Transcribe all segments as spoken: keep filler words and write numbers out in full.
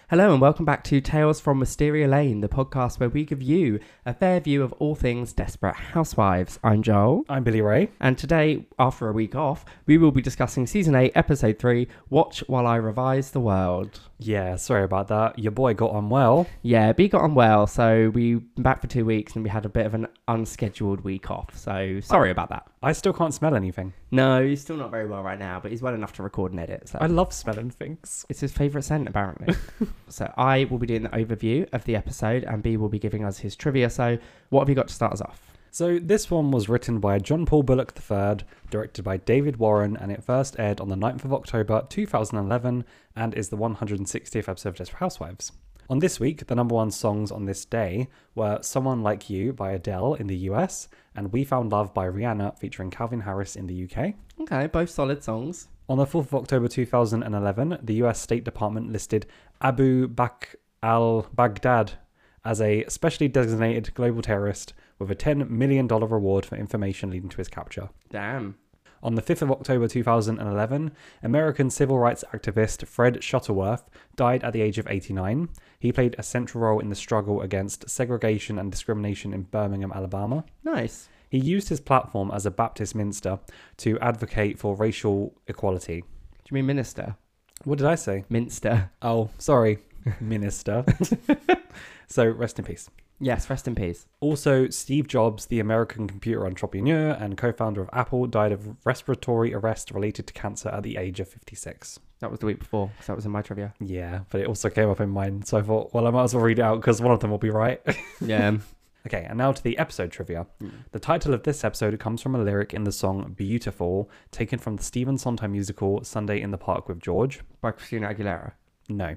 Hello and welcome back to Tales from Wisteria Lane, the podcast where we give you a fair view of all things Desperate Housewives. I'm Joel. I'm Billy Ray. And today, after a week off, we will be discussing Season eight, Episode three, Watch While I Revise the World. Yeah, sorry about that. Your boy got on well. Yeah, B got on well, so we've been back for two weeks and we had a bit of an unscheduled week off, so sorry about that. I still can't smell anything. No, he's still not very well right now, but he's well enough to record and edit. So I love smelling things. it's his favourite scent, apparently. So I will be doing the overview of the episode and B will be giving us his trivia. So what have you got to start us off? So this one was written by John Paul Bullock the third, directed by David Warren, and it first aired on the ninth of October two thousand eleven and is the one hundred sixtieth episode of Desperate Housewives. On this week, the number one songs on this day were Someone Like You by Adele in the U S and We Found Love by Rihanna featuring Calvin Harris in the U K. Okay, both solid songs. On the fourth of October two thousand eleven, the U S State Department listed Abu Bakr al-Baghdad as a specially designated global terrorist with a ten million dollars reward for information leading to his capture. Damn. On the fifth of October two thousand eleven, American civil rights activist Fred Shuttleworth died at the age of eighty-nine. He played a central role in the struggle against segregation and discrimination in Birmingham, Alabama. Nice. He used his platform as a Baptist minister to advocate for racial equality. Do you mean minister? What did I say? Minster. Oh, sorry, minister. So rest in peace. Yes, rest in peace. Also, Steve Jobs, the American computer entrepreneur and co-founder of Apple, died of respiratory arrest related to cancer at the age of fifty-six. That was the week before, so that was in my trivia. Yeah, but it also came up in mine, so I thought, well, I might as well read it out because one of them will be right. Yeah. Okay, and now to the episode trivia. Mm. The title of this episode comes from a lyric in the song Beautiful, taken from the Stephen Sondheim musical Sunday in the Park with George. By Christina Aguilera. No.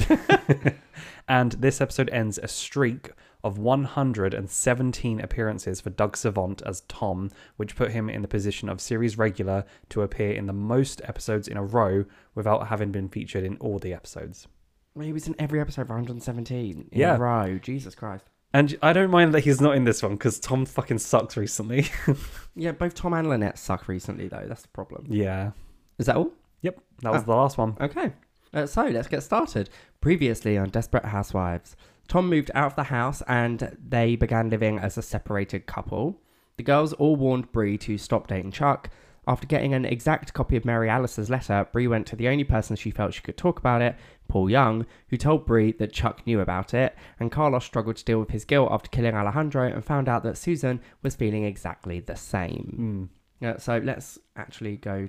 And this episode ends a streak of one hundred seventeen appearances for Doug Savant as Tom, which put him in the position of series regular to appear in the most episodes in a row without having been featured in all the episodes. Well, he was in every episode of one hundred seventeen in Yeah. a row. Jesus Christ. And I don't mind that he's not in this one because Tom fucking sucks recently. Yeah, both Tom and Lynette suck recently, though. That's the problem. Yeah. Is that all? Yep, that was Ah. the last one. Okay. Uh, so let's get started. Previously on Desperate Housewives, Tom moved out of the house and they began living as a separated couple. The girls all warned Bree to stop dating Chuck. After getting an exact copy of Mary Alice's letter, Bree went to the only person she felt she could talk about it, Paul Young, who told Bree that Chuck knew about it, and Carlos struggled to deal with his guilt after killing Alejandro and found out that Susan was feeling exactly the same. Mm. Uh, so let's actually go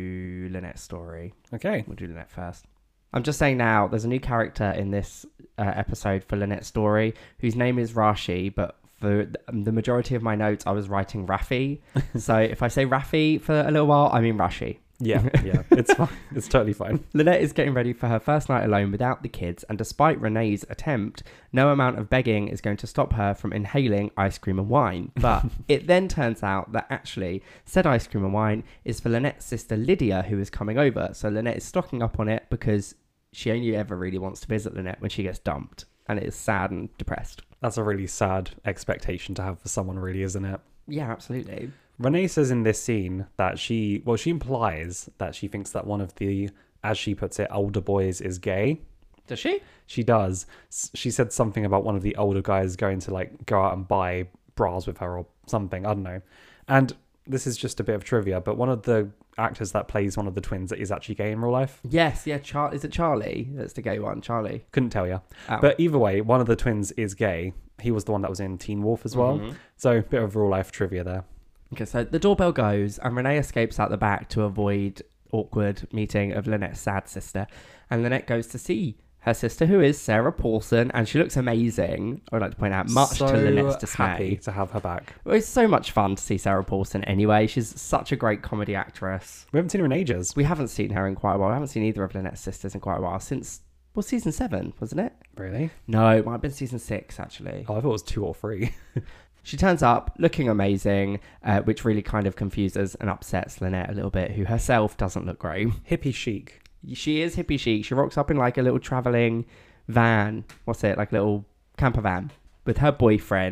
to Lynette's story. Okay. We'll do Lynette first. I'm just saying now, there's a new character in this uh, episode for Lynette's story, whose name is Rashi, but for th- the majority of my notes, I was writing Raffi. So if I say Raffi for a little while, I mean Rashi. Yeah, yeah, it's fine. It's totally fine. Lynette is getting ready for her first night alone without the kids, and despite Renee's attempt, no amount of begging is going to stop her from inhaling ice cream and wine. But it then turns out that actually said ice cream and wine is for Lynette's sister Lydia, who is coming over. So Lynette is stocking up on it because she only ever really wants to visit Lynette when she gets dumped, and it is sad and depressed. That's a really sad expectation to have for someone, really, isn't it? Yeah, absolutely. Renee says in this scene that she, well, she implies that she thinks that one of the, as she puts it, older boys is gay. Does she? She does. S- She said something about one of the older guys going to like go out and buy bras with her or something. I don't know. And this is just a bit of trivia, but one of the actors that plays one of the twins is actually gay in real life. Yes, yeah. Char- is it Charlie? That's the gay one, Charlie. Couldn't tell you. Oh. But either way, one of the twins is gay. He was the one that was in Teen Wolf as well. Mhm. So a bit of real life trivia there. Okay, so the doorbell goes and Renee escapes out the back to avoid awkward meeting of Lynette's sad sister. And Lynette goes to see her sister, who is Sarah Paulson, and she looks amazing. I would like to point out, much so to Lynette's dismay. happy to have her back. Well, it's so much fun to see Sarah Paulson anyway. She's such a great comedy actress. We haven't seen her in ages. We haven't seen her in quite a while. We haven't seen either of Lynette's sisters in quite a while since, well, season seven, wasn't it? Really? No, it might have been season six, actually. Oh, I thought it was two or three. She turns up looking amazing, uh, which really kind of confuses and upsets Lynette a little bit, who herself doesn't look great. Hippie chic. She is hippie chic. She rocks up in like a little traveling van. What's it? Like a little camper van with her boyfriend.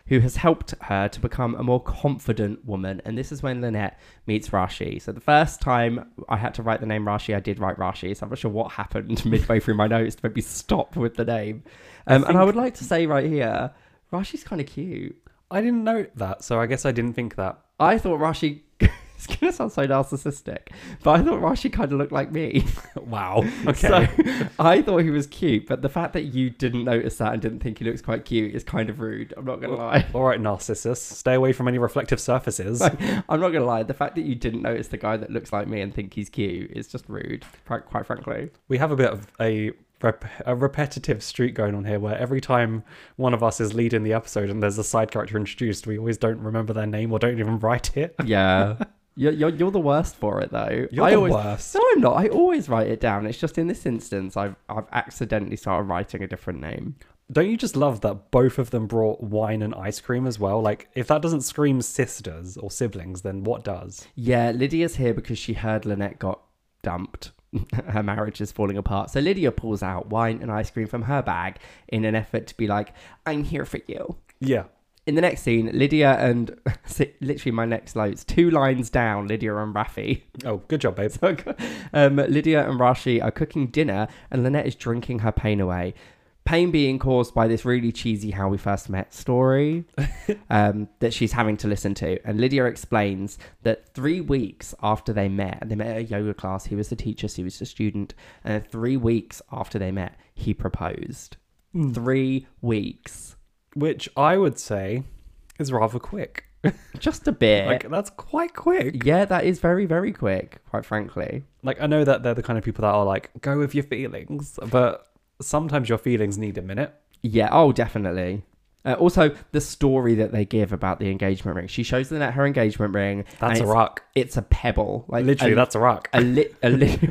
who has helped her to become a more confident woman. And this is when Lynette meets Rashi. So the first time I had to write the name Rashi, I did write Rashi. So I'm not sure what happened midway through my notes to make me stop with the name. Um, I and I would like to say right here, Rashi's kind of cute. I didn't note that, so I guess I didn't think that. I thought Rashi... It's going to sound so narcissistic, but I thought Rashi kind of looked like me. Wow. Okay. So I thought he was cute, but the fact that you didn't notice that and didn't think he looks quite cute is kind of rude. I'm not going to lie. All right, Narcissus. Stay away from any reflective surfaces. Like, I'm not going to lie. The fact that you didn't notice the guy that looks like me and think he's cute is just rude, quite frankly. We have a bit of a... Rep- a repetitive streak going on here where every time one of us is leading the episode and there's a side character introduced, we always don't remember their name or don't even write it. Yeah. You're, you're, you're the worst for it, though. You're I the always, worst. No, I'm not. I always write it down. It's just in this instance, I've, I've accidentally started writing a different name. Don't you just love that both of them brought wine and ice cream as well? Like, if that doesn't scream sisters or siblings, then what does? Yeah, Lydia's here because she heard Lynette got dumped. Her marriage is falling apart. So Lydia pulls out wine and ice cream from her bag in an effort to be like, I'm here for you. Yeah. In the next scene, Lydia and... literally my next notes. Two lines down, Lydia and Rafi. Oh, good job, babe. So, um, Lydia and Rashi are cooking dinner and Lynette is drinking her pain away. Pain being caused by this really cheesy How We First Met story um, that she's having to listen to. And Lydia explains that three weeks after they met, and they met at a yoga class, he was the teacher, she was the student, and three weeks after they met, he proposed. Mm. Three weeks. Which I would say is rather quick. Just a bit. Like, that's quite quick. Yeah, that is very, very quick, quite frankly. Like, I know that they're the kind of people that are like, go with your feelings, but... sometimes your feelings need a minute. Yeah, oh, definitely. Uh, also, the story that they give about the engagement ring. She shows them at her engagement ring. That's a rock. It's a pebble. Like Literally, a, that's a rock. A, li- a li-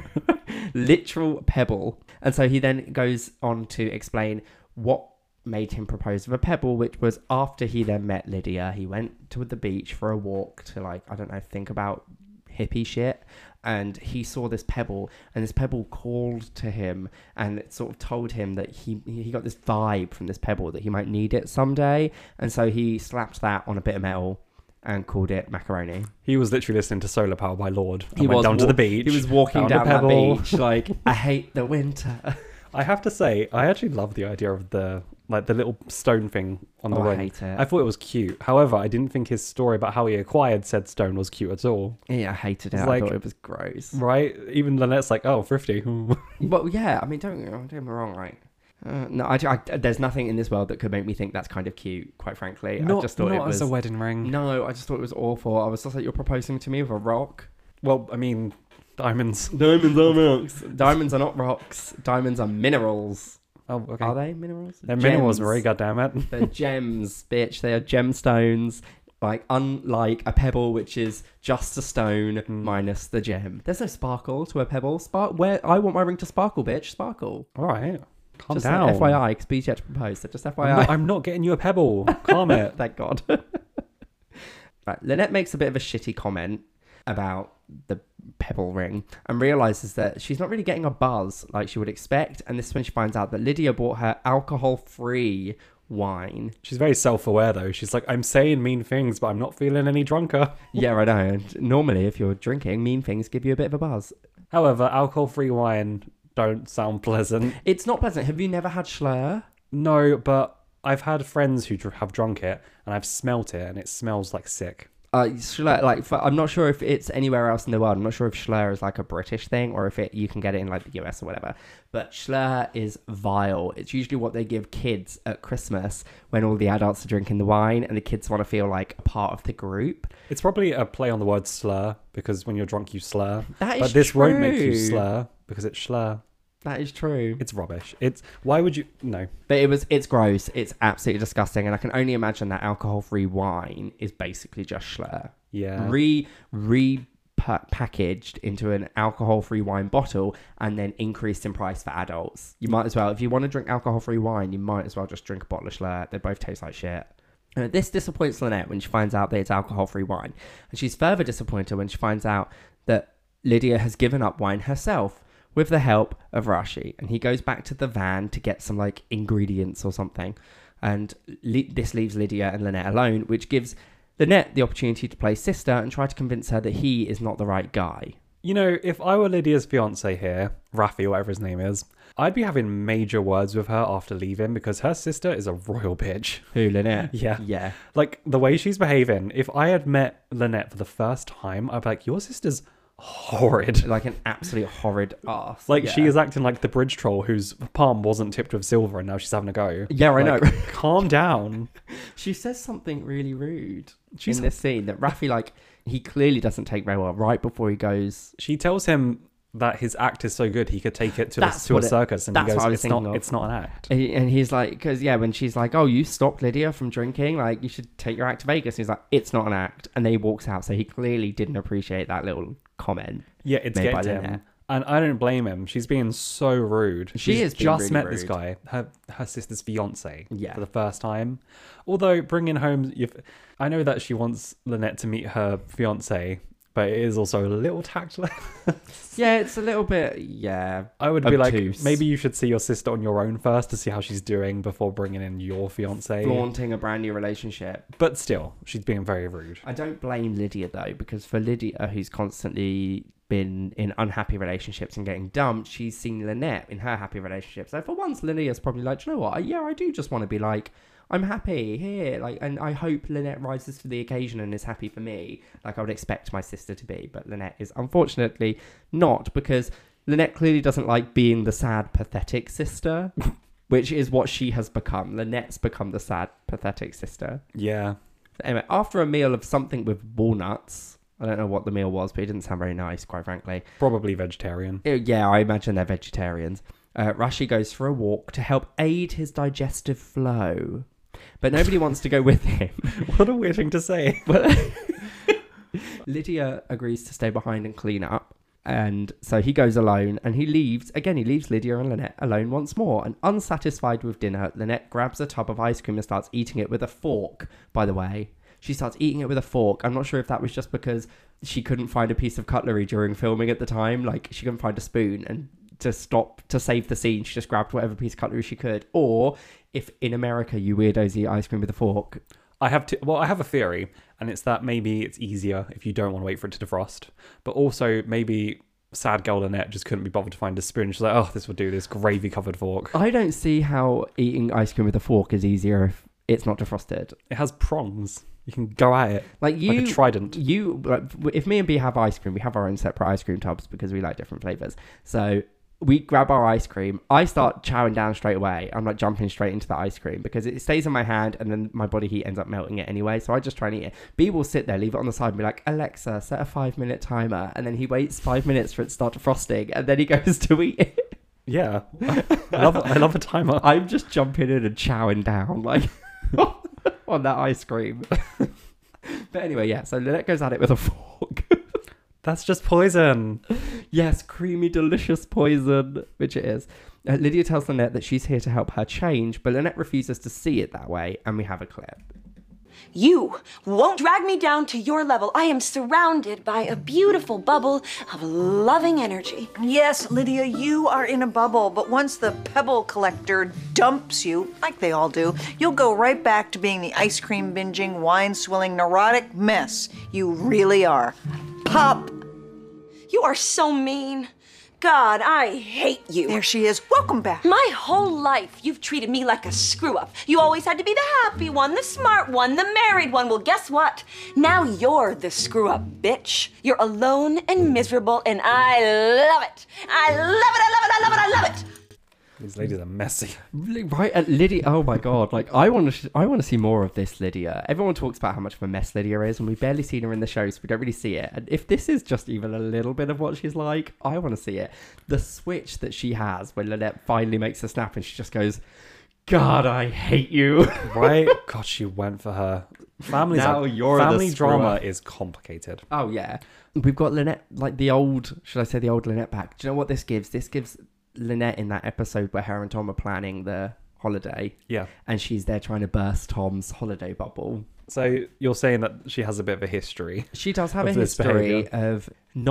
literal pebble. And so he then goes on to explain what made him propose with a pebble, which was after he then met Lydia. He went to the beach for a walk to, like, I don't know, think about hippie shit. And he saw this pebble, and this pebble called to him, and it sort of told him that he he got this vibe from this pebble that he might need it someday. And so he slapped that on a bit of metal and called it macaroni. He was literally listening to Solar Power by Lorde. And he went was down wa- to the beach. He was walking down that beach like, I hate the winter. I have to say, I actually love the idea of the like the little stone thing on the oh, ring. I hate it. I thought it was cute. However, I didn't think his story about how he acquired said stone was cute at all. Yeah, I hated it. It's I like, thought it was gross. Right? Even Lynette's like, oh, thrifty. Well, yeah. I mean, don't, don't get me wrong, right? Uh, no, I, I, there's nothing in this world that could make me think that's kind of cute, quite frankly. Not, I just thought not it was as a wedding ring. No, I just thought it was awful. I was just like, you're proposing to me with a rock? Well, I mean, diamonds. Diamonds are rocks. Diamonds are not rocks. Diamonds are minerals. Oh, okay. Are they minerals? They're Gems. minerals, Marie, goddammit. They're gems, bitch. They are gemstones. Like, unlike a pebble, which is just a stone mm. minus the gem. There's no sparkle to a pebble. Spark. Where I want my ring to sparkle, bitch. Sparkle. All right. Calm just down. Like F Y I, because B's yet to propose. So just F Y I. I'm not, I'm not getting you a pebble. Calm it. Thank God. Right. Lynette makes a bit of a shitty comment about the pebble ring and realizes that she's not really getting a buzz like she would expect. And this is when she finds out that Lydia bought her alcohol-free wine. She's very self-aware though. She's like, I'm saying mean things, but I'm not feeling any drunker. Yeah, I know. And normally, if you're drinking, mean things give you a bit of a buzz. However, alcohol-free wine don't sound pleasant. It's not pleasant. Have you never had Schlur? No, but I've had friends who dr- have drunk it, and I've smelt it, and it smells like sick. Uh, Schlur, like, for, I'm not sure if it's anywhere else in the world. I'm not sure if Schlur is like a British thing or if it you can get it in like the U S or whatever. But Schlur is vile. It's usually what they give kids at Christmas when all the adults are drinking the wine and the kids want to feel like a part of the group. It's probably a play on the word slur, because when you're drunk you slur. That is But this true. won't make you slur, because it's Schlur. That is true. It's rubbish. It's why would you no? But it was it's gross. It's absolutely disgusting, and I can only imagine that alcohol-free wine is basically just Schlur. Yeah. Re re pa- packaged into an alcohol-free wine bottle and then increased in price for adults. You might as well, if you want to drink alcohol-free wine, you might as well just drink a bottle of Schlur. They both taste like shit. Uh, this disappoints Lynette when she finds out that it's alcohol-free wine, and she's further disappointed when she finds out that Lydia has given up wine herself with the help of Rashi, and he goes back to the van to get some like ingredients or something. And Li- this leaves Lydia and Lynette alone, which gives Lynette the opportunity to play sister and try to convince her that he is not the right guy. You know, if I were Lydia's fiance here, Rafi, whatever his name is, I'd be having major words with her after leaving because her sister is a royal bitch. Who, Lynette? Yeah. Yeah. Like, the way she's behaving, if I had met Lynette for the first time, I'd be like, your sister's horrid. Like an absolute horrid ass. Like, yeah. she is acting like the bridge troll whose palm wasn't tipped with silver and now she's having a go. Yeah, I like, know. Calm down. She says something really rude She's- in this scene that Rafi, like, he clearly doesn't take very well right before he goes. She tells him that his act is so good he could take it to, the, That's to a what it- circus, and he that's what I goes, was "It's not. thinking of. It's not an act." And he- and he's like, because, yeah, when she's like, oh, you stopped Lydia from drinking, like, you should take your act to Vegas. He's like, it's not an act. And then he walks out. So he clearly didn't appreciate that little comment. Yeah, it's made by getting to him. Lynette. And I don't blame him. She's being so rude. She She's is being just really met this rude. guy, her her sister's fiance, Yeah. for the first time. Although bringing home, you've, I know that she wants Lynette to meet her fiance, but it is also a little tactless. Yeah, it's a little bit, yeah. I would be Obtuse. like, maybe you should see your sister on your own first to see how she's doing before bringing in your fiance. Flaunting a brand new relationship. But still, she's being very rude. I don't blame Lydia, though, because for Lydia, who's constantly been in unhappy relationships and getting dumped, she's seen Lynette in her happy relationship. So for once, Lydia's probably like, you know what? I, yeah, I do just want to be like, I'm happy here. Like, and I hope Lynette rises to the occasion and is happy for me, like I would expect my sister to be. But Lynette is unfortunately not, because Lynette clearly doesn't like being the sad, pathetic sister, which is what she has become. Lynette's become the sad, pathetic sister. Yeah. Anyway, after a meal of something with walnuts, I don't know what the meal was, but it didn't sound very nice, quite frankly. Probably vegetarian. It- yeah, I imagine they're vegetarians. Uh, Rashi goes for a walk to help aid his digestive flow. But nobody wants to go with him. What a weird thing to say. Lydia agrees to stay behind and clean up. And so he goes alone and he leaves. Again, he leaves Lydia and Lynette alone once more. And unsatisfied with dinner, Lynette grabs a tub of ice cream and starts eating it with a fork, by the way. She starts eating it with a fork. I'm not sure if that was just because she couldn't find a piece of cutlery during filming at the time. Like, she couldn't find a spoon, and to stop, to save the scene, she just grabbed whatever piece of cutlery she could. Or if in America you weirdos eat ice cream with a fork. I have to. Well, I have a theory, and it's that maybe it's easier if you don't want to wait for it to defrost. But also maybe sad girl Lynette just couldn't be bothered to find a spoon. She's like, oh, this would do, this gravy covered fork. I don't see how eating ice cream with a fork is easier if it's not defrosted. It has prongs. You can go at it Like you, like a trident. You, like, if me and B have ice cream, we have our own separate ice cream tubs because we like different flavors. So we grab our ice cream. I start chowing down straight away. I'm like jumping straight into the ice cream because it stays in my hand and then my body heat ends up melting it anyway. So I just try and eat it. B will sit there, leave it on the side and be like, Alexa, set a five minute timer. And then he waits five minutes for it to start defrosting and then he goes to eat it. Yeah, I love. I love a timer. I'm just jumping in and chowing down like on that ice cream. But anyway, yeah. So Lynette goes at it with a fork. That's just poison. Yes, creamy, delicious poison, which it is. Uh, Lydia tells Lynette that she's here to help her change, but Lynette refuses to see it that way, and we have a clip. You won't drag me down to your level. I am surrounded by a beautiful bubble of loving energy. Yes, Lydia, you are in a bubble, but once the pebble collector dumps you, like they all do, you'll go right back to being the ice cream binging, wine swilling, neurotic mess you really are. Pop! You are so mean. God, I hate you. There she is. Welcome back. My whole life, you've treated me like a screw-up. You always had to be the happy one, the smart one, the married one. Well, guess what? Now you're the screw-up, bitch. You're alone and miserable, and I love it. I love it, I love it, I love it, I love it. These ladies are messy. Right at Lydia, oh my god! Like I want to, I want to see more of this Lydia. Everyone talks about how much of a mess Lydia is, and we've barely seen her in the show, so we don't really see it. And if this is just even a little bit of what she's like, I want to see it. The switch that she has when Lynette finally makes a snap, and she just goes, "God, I hate you." Right? God, she went for her. Families Now are, you're the family drama screw-up. is complicated. Oh yeah, we've got Lynette, like the old, should I say the old Lynette back? Do you know what this gives? This gives Lynette in that episode where her and Tom are planning the holiday, Yeah. and she's there trying to burst Tom's holiday bubble. So you're saying that she has a bit of a history. She does have Of a this history behaviour. of not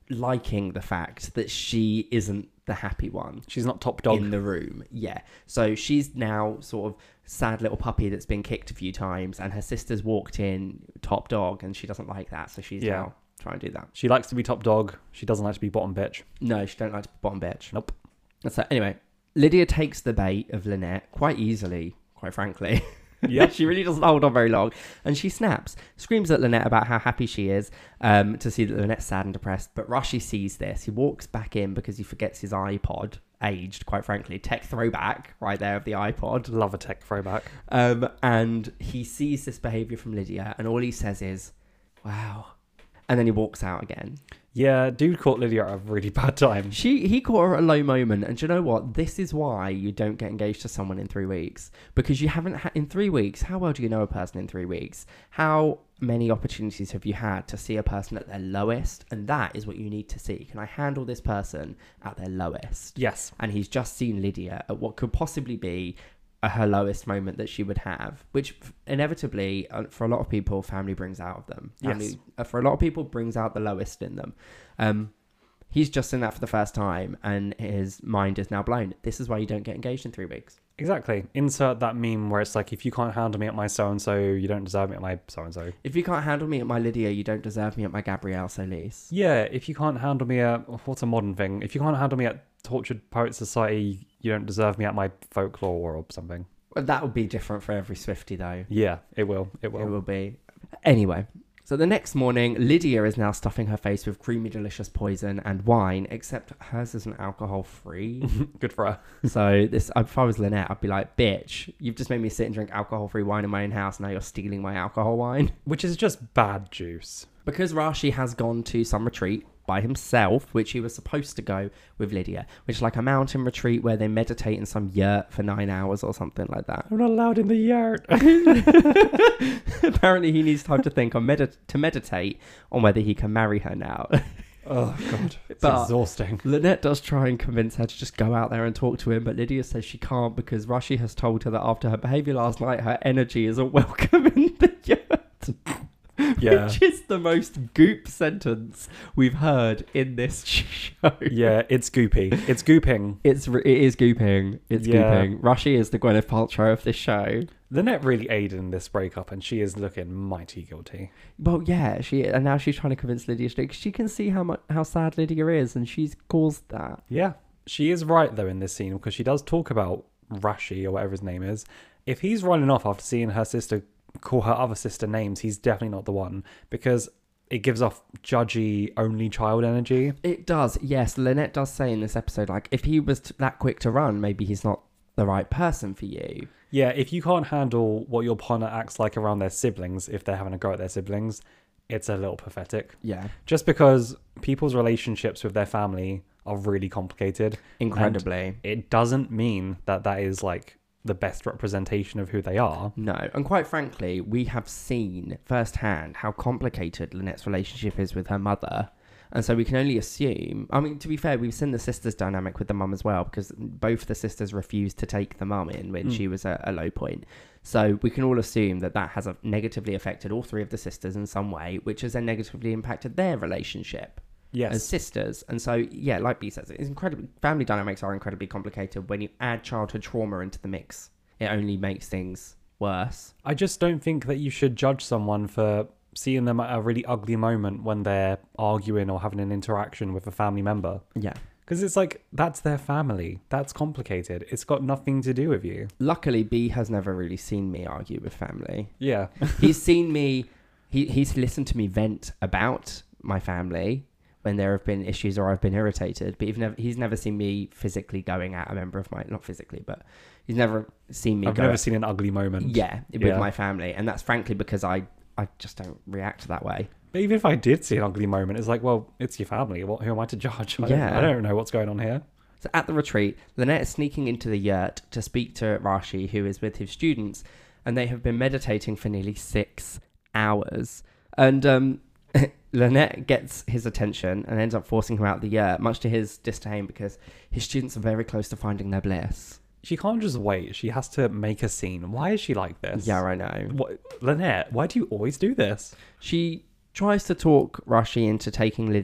liking the fact that she isn't the happy one She's not top dog. in the room. Yeah. So she's now sort of sad little puppy that's been kicked a few times, and her sister's walked in top dog, and she doesn't like that. So she's Yeah. now trying to do that. She likes to be top dog. She doesn't like to be bottom bitch. No, she don't like to be bottom bitch. Nope. So anyway, Lydia takes the bait of Lynette quite easily, quite frankly. Yeah. She really doesn't hold on very long. And she snaps, screams at Lynette about how happy she is um, to see that Lynette's sad and depressed. But Rushy sees this. He walks back in because he forgets his iPod, aged, quite frankly. Tech throwback right there of the iPod. Love a tech throwback. Um, and he sees this behaviour from Lydia, and all he says is, wow. And then he walks out again. Yeah, dude caught Lydia at a really bad time. She he caught her at a low moment, and do you know what? This is why you don't get engaged to someone in three weeks, because you haven't had in three weeks. How well do you know a person in three weeks? How many opportunities have you had to see a person at their lowest? And that is what you need to see. Can I handle this person at their lowest? Yes. And he's just seen Lydia at what could possibly be uh, her lowest moment that she would have, which f- inevitably, uh, for a lot of people, family brings out of them. Family, Yes. uh, for a lot of people, brings out the lowest in them. Um, he's just seen that for the first time, and his mind is now blown. This is why you don't get engaged in three weeks. Exactly. Insert that meme where it's like, if you can't handle me at my so-and-so, you don't deserve me at my so-and-so. If you can't handle me at my Lydia, you don't deserve me at my Gabrielle Solis. Yeah, if you can't handle me at... What's a modern thing? If you can't handle me at Tortured Poet Society, you don't deserve me at my folklore or something. Well, that would be different for every Swiftie, though. Yeah, it will. It will. It will be. Anyway, so the next morning, Lydia is now stuffing her face with creamy, delicious poison and wine, except hers isn't alcohol-free. Good for her. So this, if I was Lynette, I'd be like, bitch, you've just made me sit and drink alcohol-free wine in my own house, now you're stealing my alcohol wine. Which is just bad juice. Because Rashi has gone to some retreat by himself, which he was supposed to go with Lydia, which is like a mountain retreat where they meditate in some yurt for nine hours or something like that. I'm not allowed in the yurt. Apparently he needs time to think on medit- to meditate on whether he can marry her now. Oh, God. It's But- exhausting. Lynette does try and convince her to just go out there and talk to him, but Lydia says she can't because Rashi has told her that after her behaviour last night, her energy isn't welcome in the yurt. Yeah. Which is the most goop sentence we've heard in this show. Yeah, it's goopy. It's gooping. It's re- it is gooping. It's Yeah. gooping. Rashi is the Gwyneth Paltrow of this show. Lynette really aided in this breakup, and she is looking mighty guilty. Well, yeah, she and now she's trying to convince Lydia to because she can see how much how sad Lydia is, and she's caused that. Yeah. She is right, though, in this scene, because she does talk about Rashi, or whatever his name is. If he's running off after seeing her sister call her other sister names, he's definitely not the one, because it gives off judgy, only child energy. It does, yes. Lynette does say in this episode, like, if he was t- that quick to run, maybe he's not the right person for you. Yeah, if you can't handle what your partner acts like around their siblings, if they're having a go at their siblings, it's a little pathetic. Yeah, Just because people's relationships with their family are really complicated. incredibly. And it doesn't mean that that is, like, the best representation of who they are. No, and quite frankly, we have seen firsthand how complicated Lynette's relationship is with her mother. And so we can only assume, I mean, to be fair, we've seen the sisters' dynamic with the mum as well, because both the sisters refused to take the mum in when Mm. she was at a low point. So we can all assume that that has uh, negatively affected all three of the sisters in some way, which has then negatively impacted their relationship Yes. as sisters. And so, yeah, like B says, it's incredibly, family dynamics are incredibly complicated. When you add childhood trauma into the mix, it only makes things worse. I just don't think that you should judge someone for seeing them at a really ugly moment when they're arguing or having an interaction with a family member. Yeah. Because it's like, that's their family. That's complicated. It's got nothing to do with you. Luckily, B has never really seen me argue with family. Yeah. He's seen me, he, he's listened to me vent about my family when there have been issues or I've been irritated, but he's never, he's never seen me physically going at a member of my, not physically, but he's never seen me I've go never at, seen an ugly moment. yeah, with Yeah. my family. And that's frankly because I, I just don't react that way. But even if I did see an ugly moment, it's like, well, it's your family. What, who am I to judge? I Yeah. Don't, I don't know what's going on here. So at the retreat, Lynette is sneaking into the yurt to speak to Rashi, who is with his students, and they have been meditating for nearly six hours. And um, Lynette gets his attention and ends up forcing him out of the yurt, much to his disdain, because his students are very close to finding their bliss. She can't just wait. She has to make a scene. Why is she like this? Yeah, I know. What, Lynette, why do you always do this? She tries to talk Rashi into taking Lydia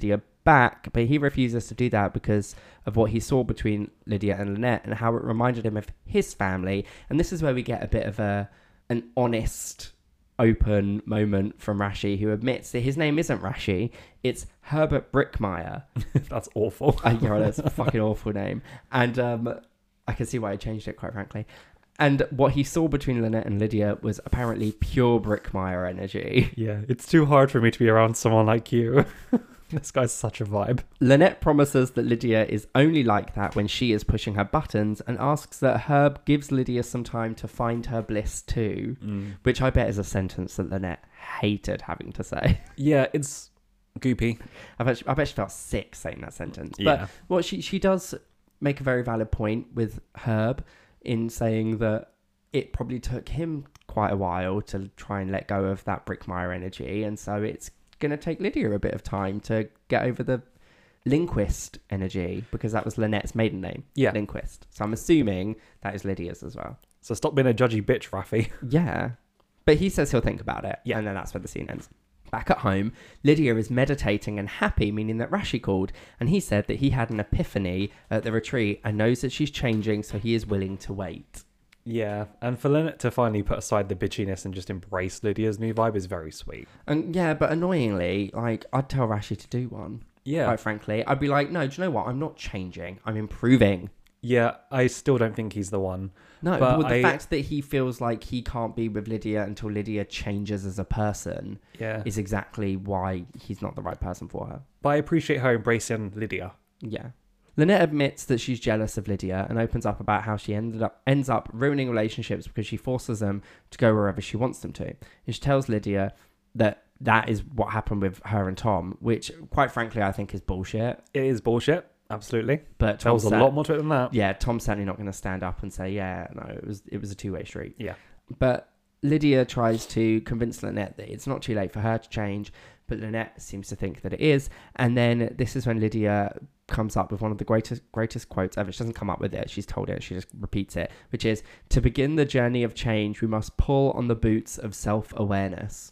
back, but he refuses to do that because of what he saw between Lydia and Lynette and how it reminded him of his family. And this is where we get a bit of a an honest, open moment from Rashi, who admits that his name isn't Rashi, it's Herbert Brickmeyer. That's awful. uh, yeah, that's a fucking awful name. And um, I can see why he changed it, quite frankly. And what he saw between Lynette and Lydia was apparently pure Brickmeyer energy. Yeah, it's too hard for me to be around someone like you. This guy's such a vibe. Lynette promises that Lydia is only like that when she is pushing her buttons and asks that Herb gives Lydia some time to find her bliss too, mm. which I bet is a sentence that Lynette hated having to say. Yeah, it's goopy. I bet she, I bet she felt sick saying that sentence. Yeah. But what she, she does make a very valid point with Herb in saying that it probably took him quite a while to try and let go of that Brickmeyer energy, and so it's going to take Lydia a bit of time to get over the Lindquist energy, because that was Lynette's maiden name. Yeah. Lindquist. So I'm assuming that is Lydia's as well. So stop being a judgy bitch, Raffi. Yeah. But he says he'll think about it, yeah. and then that's where the scene ends. Back at home, Lydia is meditating and happy, meaning that Rashi called, and he said that he had an epiphany at the retreat and knows that she's changing, so he is willing to wait. Yeah, and for Lynette to finally put aside the bitchiness and just embrace Lydia's new vibe is very sweet. And yeah, but annoyingly, like, I'd tell Rashi to do one. Yeah. Quite frankly. I'd be like, no, do you know what? I'm not changing. I'm improving. Yeah, I still don't think he's the one. No, but well, the I... fact that he feels like he can't be with Lydia until Lydia changes as a person yeah. is exactly why he's not the right person for her. But I appreciate her embracing Lydia. Yeah. Lynette admits that she's jealous of Lydia and opens up about how she ended up ends up ruining relationships because she forces them to go wherever she wants them to. And she tells Lydia that that is what happened with her and Tom, which, quite frankly, I think is bullshit. It is bullshit. Absolutely. But there was a lot more to it than that. Yeah, Tom's certainly not going to stand up and say, yeah, no, it was it was a two-way street. Yeah. But Lydia tries to convince Lynette that it's not too late for her to change, but Lynette seems to think that it is. And then this is when Lydia comes up with one of the greatest greatest quotes ever. She doesn't come up with it, she's told it, she just repeats it, which is, to begin the journey of change, we must pull on the boots of self-awareness.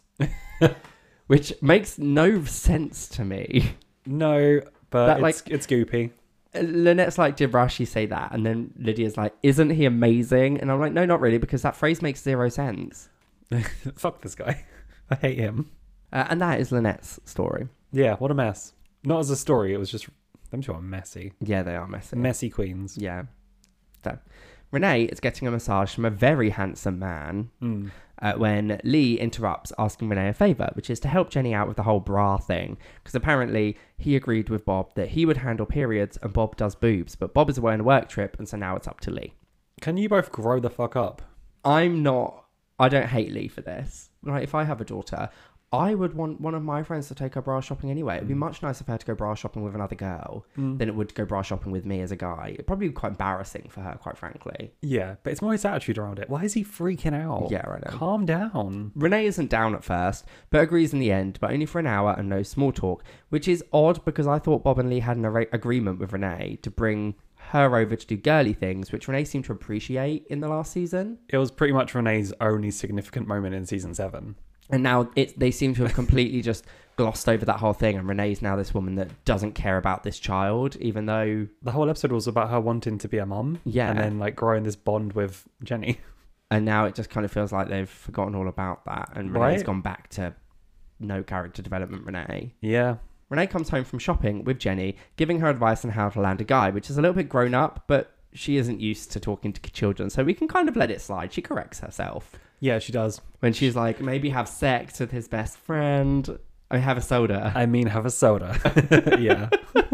Which makes no sense to me. No, but that, it's, like, it's goopy. Lynette's like, did Rashi say that? And then Lydia's like, isn't he amazing? And I'm like, no, not really, because that phrase makes zero sense. Fuck this guy. I hate him. Uh, and that is Lynette's story. Yeah, what a mess. Not as a story, it was just, them two are messy. Yeah, they are messy. Messy queens. Yeah. So, Renee is getting a massage from a very handsome man Mm. uh, when Lee interrupts, asking Renee a favour, which is to help Jenny out with the whole bra thing. Because apparently he agreed with Bob that he would handle periods and Bob does boobs, but Bob is away on a work trip, and so now it's up to Lee. Can you both grow the fuck up? I'm not... I don't hate Lee for this. Like, if I have a daughter, I would want one of my friends to take her bra shopping anyway. It'd be much nicer for her to go bra shopping with another girl mm. than it would to go bra shopping with me as a guy. It'd probably be quite embarrassing for her, quite frankly. Yeah, but it's more his attitude around it. Why is he freaking out? Yeah, I know. Calm down. Renee isn't down at first, but agrees in the end, but only for an hour and no small talk, which is odd because I thought Bob and Lee had an ar- agreement with Renee to bring her over to do girly things, which Renee seemed to appreciate in the last season. It was pretty much Renee's only significant moment in season seven. And now it, they seem to have completely just glossed over that whole thing. And Renee's now this woman that doesn't care about this child, even though... The whole episode was about her wanting to be a mum. Yeah. And then, like, growing this bond with Jenny. And now it just kind of feels like they've forgotten all about that. And Right? Renee's gone back to no character development Renee. Yeah. Renee comes home from shopping with Jenny, giving her advice on how to land a guy, which is a little bit grown up, but she isn't used to talking to children. So we can kind of let it slide. She corrects herself. Yeah, she does. When she's like, maybe have sex with his best friend. I have a soda. I mean, have a soda. Yeah.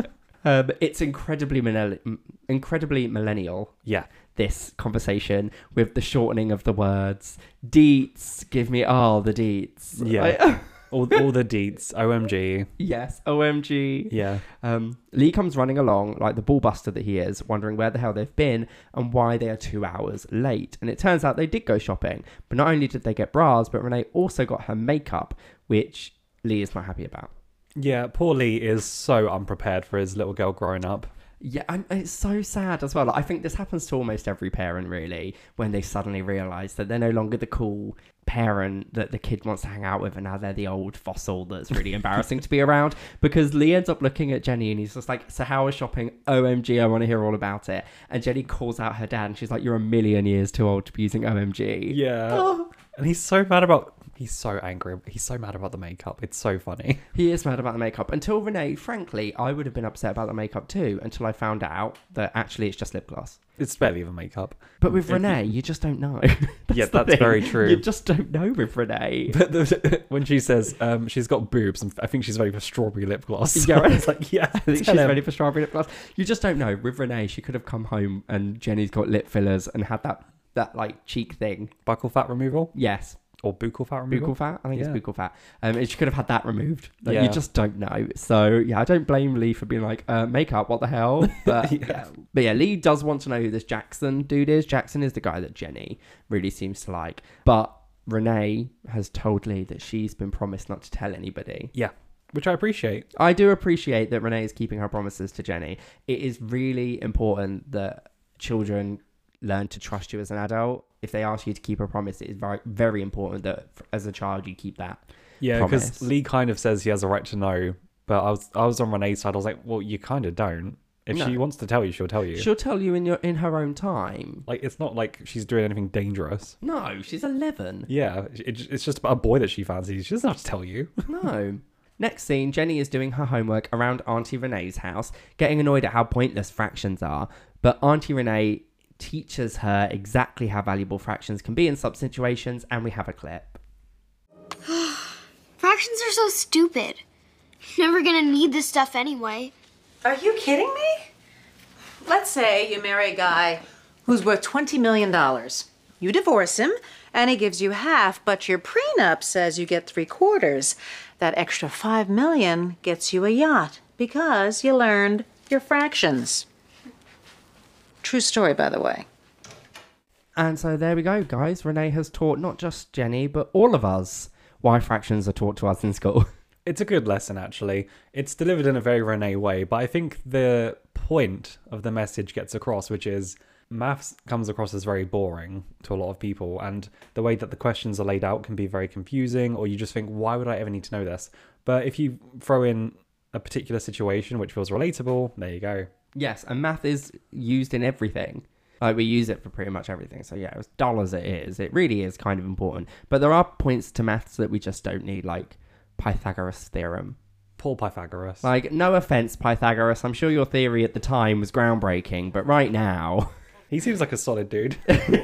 Um, it's incredibly millennial, incredibly millennial. Yeah. This conversation with the shortening of the words. Deets, give me all the deets. Yeah. Like, all, all the deets. O M G. yes, O M G. Yeah. Um, Lee comes running along like the ballbuster that he is, wondering where the hell they've been and why they are two hours late. And it turns out they did go shopping. But not only did they get bras, but Renee also got her makeup, which Lee is not happy about. Yeah, poor Lee is so unprepared for his little girl growing up. Yeah, and it's so sad as well. Like, I think this happens to almost every parent, really, when they suddenly realise that they're no longer the cool parent that the kid wants to hang out with, and now they're the old fossil that's really embarrassing to be around. Because Lee ends up looking at Jenny and he's just like, so how was shopping? O M G, I want to hear all about it. And Jenny calls out her dad and she's like, you're a million years too old to be using O M G. Yeah. Oh. And he's so mad about... He's so angry. He's so mad about the makeup. It's so funny. He is mad about the makeup. Until Renee, frankly, I would have been upset about the makeup too, until I found out that actually it's just lip gloss. It's barely even makeup. But with Renee, you just don't know. Yeah, the that's thing. very true. You just don't know with Renee. But the, when she says um, she's got boobs, and I think she's ready for strawberry lip gloss. Yeah, right. It's like, yeah, I think she's tell him. ready for strawberry lip gloss. You just don't know. With Renee, she could have come home and Jenny's got lip fillers and had that, that like cheek thing. Buccal fat removal? Yes. Or buccal fat removal? Buccal fat? I think Yeah. it's buccal fat. Um, and she could have had that removed. Like, Yeah. You just don't know. So, yeah, I don't blame Lee for being like, uh, makeup, what the hell? But Yeah. yeah. But yeah, Lee does want to know who this Jackson dude is. Jackson is the guy that Jenny really seems to like. But Renee has told Lee that she's been promised not to tell anybody. Yeah, which I appreciate. I do appreciate that Renee is keeping her promises to Jenny. It is really important that children learn to trust you as an adult. If they ask you to keep a promise, it is very, very important that as a child you keep that. Yeah, because promise. Lee kind of says he has a right to know, but I was I was on Renee's side. I was like, well, you kind of don't. If No. she wants to tell you, she'll tell you. She'll tell you in your in her own time. Like, it's not like she's doing anything dangerous. No, she's eleven. Yeah, it, it's just about a boy that she fancies. She doesn't have to tell you. No. Next scene, Jenny is doing her homework around Auntie Renee's house, getting annoyed at how pointless fractions are. But Auntie Renee teaches her exactly how valuable fractions can be in some situations, and we have a clip. Fractions are so stupid. Never gonna need this stuff anyway. Are you kidding me? Let's say you marry a guy who's worth twenty million dollars. You divorce him, and he gives you half, but your prenup says you get three quarters. That extra five million dollars gets you a yacht because you learned your fractions. True story, by the way. And so there we go, guys. Renee has taught not just Jenny, but all of us why fractions are taught to us in school. It's a good lesson, actually. It's delivered in a very Renee way, but I think the point of the message gets across, which is maths comes across as very boring to a lot of people, and the way that the questions are laid out can be very confusing, or you just think, why would I ever need to know this? But if you throw in a particular situation which feels relatable, there you go. Yes, and math is used in everything. Like, we use it for pretty much everything. So, yeah, as dull as it is, it really is kind of important. But there are points to maths that we just don't need, like Pythagoras theorem. Paul Pythagoras. Like, no offense, Pythagoras. I'm sure your theory at the time was groundbreaking, but right now... He seems like a solid dude.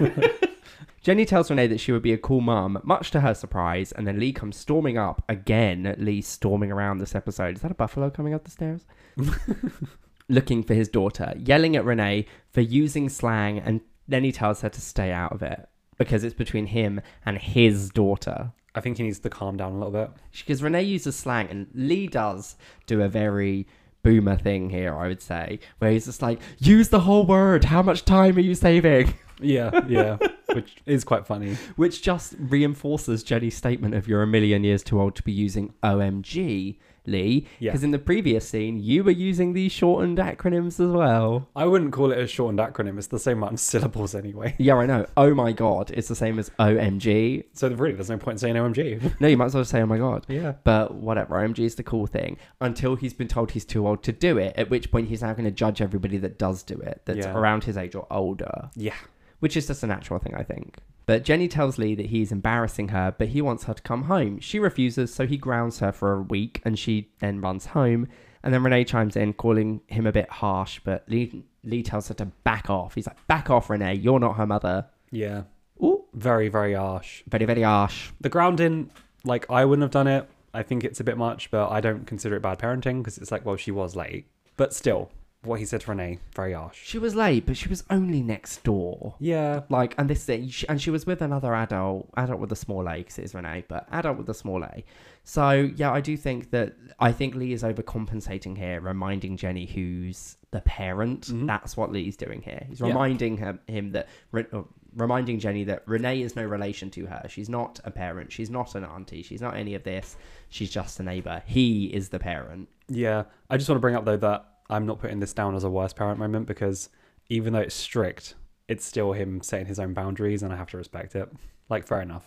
Jenny tells Renee that she would be a cool mum, much to her surprise, and then Lee comes storming up. Again, Lee storming around this episode. Is that a buffalo coming up the stairs? Looking for his daughter, yelling at Renee for using slang, and then he tells her to stay out of it because it's between him and his daughter. I think he needs to calm down a little bit. Because Renee uses slang, and Lee does do a very boomer thing here, I would say, where he's just like, use the whole word. How much time are you saving? Yeah, yeah, which is quite funny. Which just reinforces Jenny's statement of you're a million years too old to be using O M G, Lee. Yeah. Because in the previous scene, you were using these shortened acronyms as well. I wouldn't call it a shortened acronym. It's the same amount of syllables anyway. Yeah, I know. Oh my God. It's the same as O M G. So really, there's no point in saying O M G. No, you might as well say, oh my God. Yeah. But whatever. O M G is the cool thing until he's been told he's too old to do it, at which point he's now going to judge everybody that does do it, that's Yeah. around his age or older. Yeah. Which is just a natural thing, I think. But Jenny tells Lee that he's embarrassing her, but he wants her to come home. She refuses, so he grounds her for a week, and she then runs home. And then Renee chimes in, calling him a bit harsh, but Lee, Lee tells her to back off. He's like, back off, Renee, you're not her mother. Yeah. Ooh, Very, very harsh. very, very harsh. The grounding, like, I wouldn't have done it. I think it's a bit much, but I don't consider it bad parenting because it's like, well, she was late. But still, what he said to Renee, very harsh. She was late, but she was only next door. Yeah. Like, and this thing, she- and she was with another adult, adult with a small A, because it is Renee, but adult with a small A. So, yeah, I do think that, I think Lee is overcompensating here, reminding Jenny who's the parent. Mhm. That's what Lee's doing here. He's Yeah. reminding him, him that, re- uh, reminding Jenny that Renee is no relation to her. She's not a parent. She's not an auntie. She's not any of this. She's just a neighbor. He is the parent. Yeah. I just want to bring up, though, that I'm not putting this down as a worst parent moment because even though it's strict, it's still him setting his own boundaries and I have to respect it. Like, fair enough.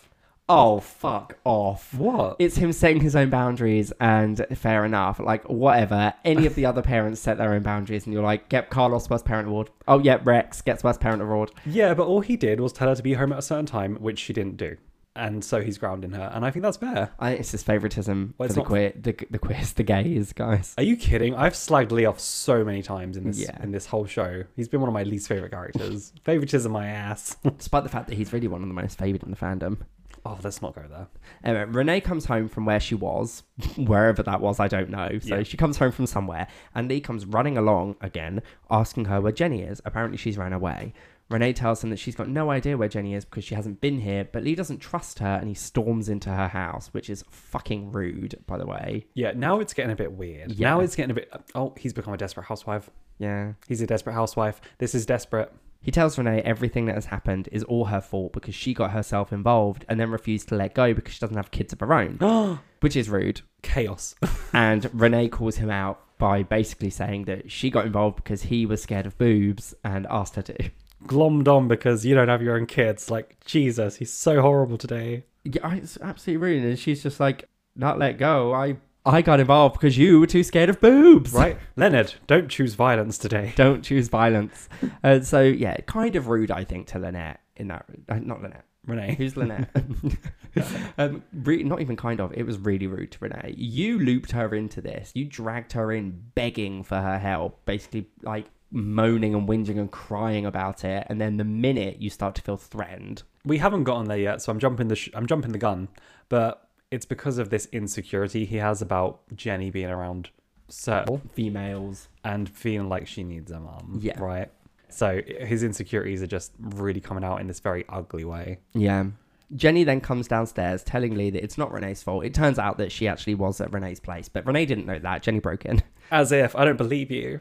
Oh, fuck off. What? It's him setting his own boundaries, and fair enough. Like, whatever. Any of the other parents set their own boundaries, and you're like, get Carlos Worst Parent Award. Oh, yeah, Rex gets Worst Parent Award. Yeah, but all he did was tell her to be home at a certain time, which she didn't do. And so he's grounding her, and I think that's fair. I think it's his favoritism Well, for it's the, not- queer, the, the queers, the gays, guys. Are you kidding? I've slagged Lee off so many times in this Yeah. in this whole show. He's been one of my least favorite characters. Favoritism, my ass. Despite the fact that he's really one of the most favoured in the fandom. Oh, let's not go there. Anyway, Renee comes home from where she was, wherever that was, I don't know. So Yeah. she comes home from somewhere, and Lee comes running along again, asking her where Jenny is. Apparently she's ran away. Renee tells him that she's got no idea where Jenny is because she hasn't been here, but Lee doesn't trust her, and he storms into her house, which is fucking rude, by the way. Yeah, now it's getting a bit weird. Yeah. Now it's getting a bit... Oh, he's become a desperate housewife. Yeah. He's a desperate housewife. This is desperate. He tells Renee everything that has happened is all her fault because she got herself involved and then refused to let go because she doesn't have kids of her own, which is rude. Chaos. And Renee calls him out by basically saying that she got involved because he was scared of boobs and asked her to. Glommed on because you don't have your own kids. Like, Jesus, he's so horrible today. Yeah, it's absolutely rude. And she's just like, not let go. I I got involved because you were too scared of boobs. Right? Leonard, don't choose violence today. Don't choose violence. uh, so, yeah, kind of rude, I think, to Lynette in that. Uh, not Lynette. Renee. Who's Lynette? um, re- not even kind of. It was really rude to Renee. You looped her into this. You dragged her in begging for her help. Basically, like, moaning and whinging and crying about it. And then the minute you start to feel threatened. We haven't gotten there yet, so I'm jumping the sh- I'm jumping the gun. But it's because of this insecurity he has about Jenny being around certain Females. and feeling like she needs a mum. Yeah. Right? So his insecurities are just really coming out in this very ugly way. Yeah. Jenny then comes downstairs telling Lee that it's not Renee's fault. It turns out that she actually was at Renee's place, but Renee didn't know that. Jenny broke in. As if, I don't believe you.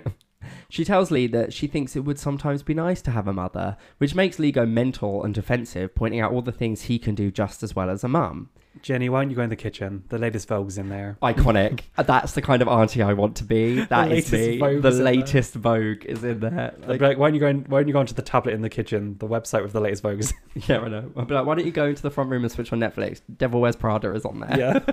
She tells Lee that she thinks it would sometimes be nice to have a mother, which makes Lee go mental and defensive, pointing out all the things he can do just as well as a mum. Jenny, why don't you go in the kitchen? The latest Vogue's in there. Iconic. That's the kind of auntie I want to be. That is latest me. Vogue The is in there. latest Vogue is in there. Like, Like, like, why don't you go? In, why don't you go onto the tablet in the kitchen, the website with the latest Vogues? yeah, I know. I'd be like, why don't you go into the front room and switch on Netflix? Devil Wears Prada is on there. Yeah,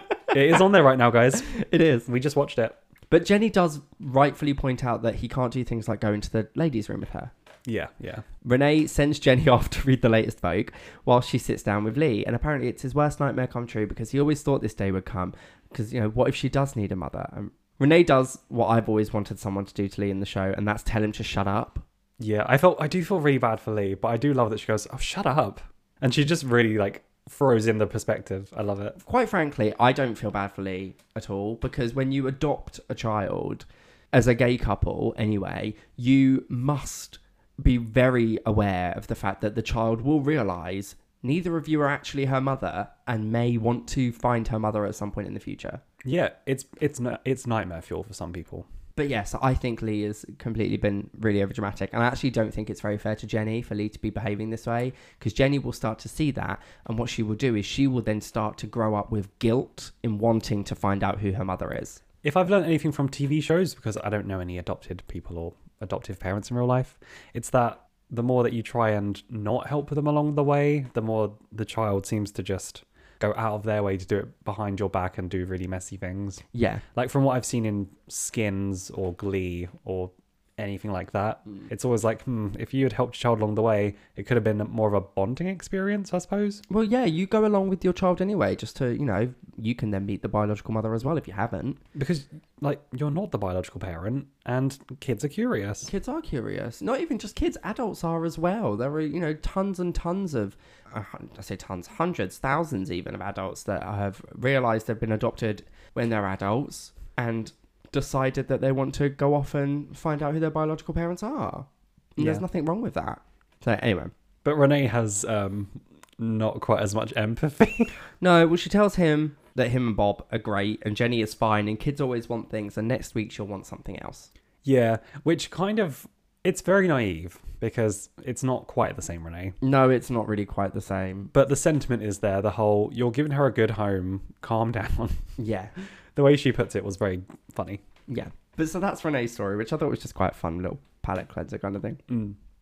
it is on there right now, guys. It is. We just watched it. But Jenny does rightfully point out that he can't do things like go into the ladies' room with her. Yeah, yeah. Renee sends Jenny off to read the latest Vogue while she sits down with Lee. And apparently it's his worst nightmare come true because he always thought this day would come. Because, you know, what if she does need a mother? Um, Renee does what I've always wanted someone to do to Lee in the show, and that's tell him to shut up. Yeah, I felt I do feel really bad for Lee, but I do love that she goes, "Oh, shut up," and she just really like throws in the perspective. I love it. Quite frankly, I don't feel bad for Lee at all because when you adopt a child, as a gay couple anyway, you must be very aware of the fact that the child will realise neither of you are actually her mother and may want to find her mother at some point in the future. Yeah, it's it's n- it's nightmare fuel for some people. But yes, I think Lee has completely been really overdramatic. And I actually don't think it's very fair to Jenny for Lee to be behaving this way. Because Jenny will start to see that. And what she will do is she will then start to grow up with guilt in wanting to find out who her mother is. If I've learned anything from T V shows, because I don't know any adopted people or adoptive parents in real life, it's that the more that you try and not help them along the way, the more the child seems to just go out of their way to do it behind your back and do really messy things. Yeah. Like from what I've seen in Skins or Glee or anything like that, Mm. it's always like, hmm, if you had helped your child along the way, it could have been more of a bonding experience, I suppose. Well, yeah, you go along with your child anyway, just to, you know, you can then meet the biological mother as well if you haven't. Because, like, you're not the biological parent, and kids are curious. Kids are curious. Not even just kids, adults are as well. There are, you know, tons and tons of, uh, I say tons, hundreds, thousands even of adults that have realised they've been adopted when they're adults and decided that they want to go off and find out who their biological parents are. And Yeah. There's nothing wrong with that. So anyway. But Renee has um, not quite as much empathy. No, well, she tells him that him and Bob are great and Jenny is fine and kids always want things and next week she'll want something else. Yeah, which kind of, it's very naive because it's not quite the same, Renee. No, it's not really quite the same. But the sentiment is there, the whole, you're giving her a good home, calm down. Yeah. The way she puts it was very funny. Yeah. But so that's Renee's story, which I thought was just quite a fun little palate cleanser kind of thing. Mm.